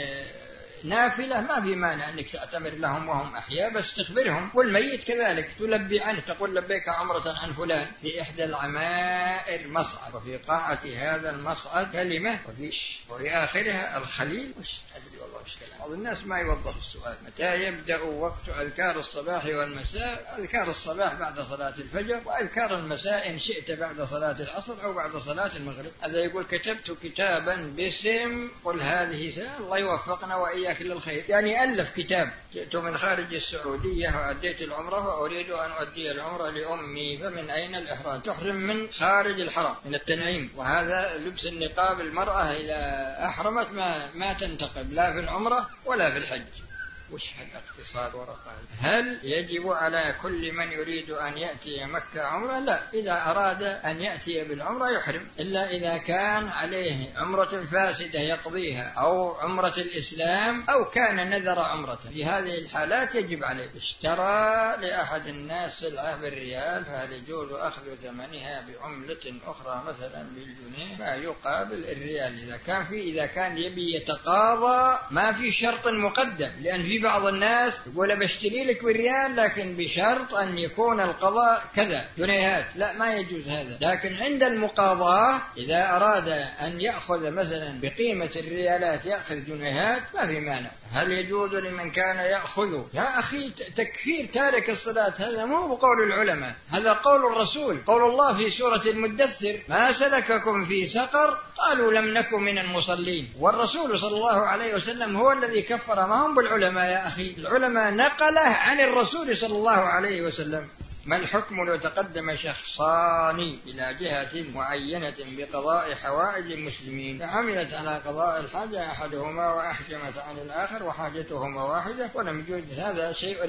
Speaker 2: نافلة ما في مانع أنك تعتمر لهم وهم أحياء، بس تخبرهم. والميت كذلك تلبي عنه، تقول لبيك عمرة عن فلان في إحدى العمائر مصعد، وفي قاعة هذا المصعد كلمة، وفي, وفي آخرها الخليل. وش أدري والله وش كلام. بعض الناس ما يوضح السؤال. متى يبدأ وقت أذكار الصباح والمساء؟ أذكار الصباح بعد صلاة الفجر، وأذكار المساء إن شئت بعد صلاة العصر أو بعد صلاة المغرب. هذا يقول كتبت كتابا باسم قل هذه ساعة، الله يوفقنا وإياك كل الخير. يعني ألف كتاب. جئت من خارج السعودية وأديت العمرة وأريد أن أؤدي العمرة لأمي، فمن أين الإحرام؟ تحرم من خارج الحرم من التنعيم. وهذا لبس النقاب المرأة إذا أحرمت ما, ما تنتقب لا في العمرة ولا في الحج. وش هالاقتصاد ورقائق؟ هل يجب على كل من يريد أن يأتي مكة عمرة؟ لا، إذا أراد أن يأتي بالعمرة يحرم، إلا إذا كان عليه عمرة فاسدة يقضيها أو عمرة الإسلام أو كان نذر عمرة. في هذه الحالات يجب عليه. اشترى لأحد الناس سلعة بالريال فهل يجوز أخذ ثمنها بعملة أخرى مثلا بالجنيه ما يقابل الريال؟ إذا كان في إذا كان يبي يتقاضى ما في شرط مقدم، لأن في بعض الناس يقول بشتري لك بالريال لكن بشرط أن يكون القضاء كذا جنيهات، لا ما يجوز هذا. لكن عند المقاضاة إذا أراد أن يأخذ مثلا بقيمة الريالات يأخذ جنيهات ما في مانع. هل يجوز لمن كان يأخذ؟ يا أخي تكفير تارك الصلاة هذا مو بقول العلماء، هذا قول الرسول. قول الله في سورة المدثر ما سلككم في سقر قالوا لم نكن من المصلين. والرسول صلى الله عليه وسلم هو الذي كفر، ما هم بالعلماء يا أخي. العلماء نقله عن الرسول صلى الله عليه وسلم. ما الحكم لو تقدم شخصان إلى جهة معينة بقضاء حوائج المسلمين فعملت على قضاء الحاجة أحدهما وأحجمت عن الآخر وحاجتهما واحدة ولم يوجد؟ هذا شيء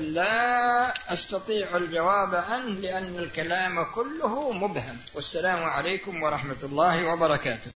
Speaker 2: لا أستطيع الجواب عنه لأن الكلام كله مبهم. والسلام عليكم ورحمة الله وبركاته.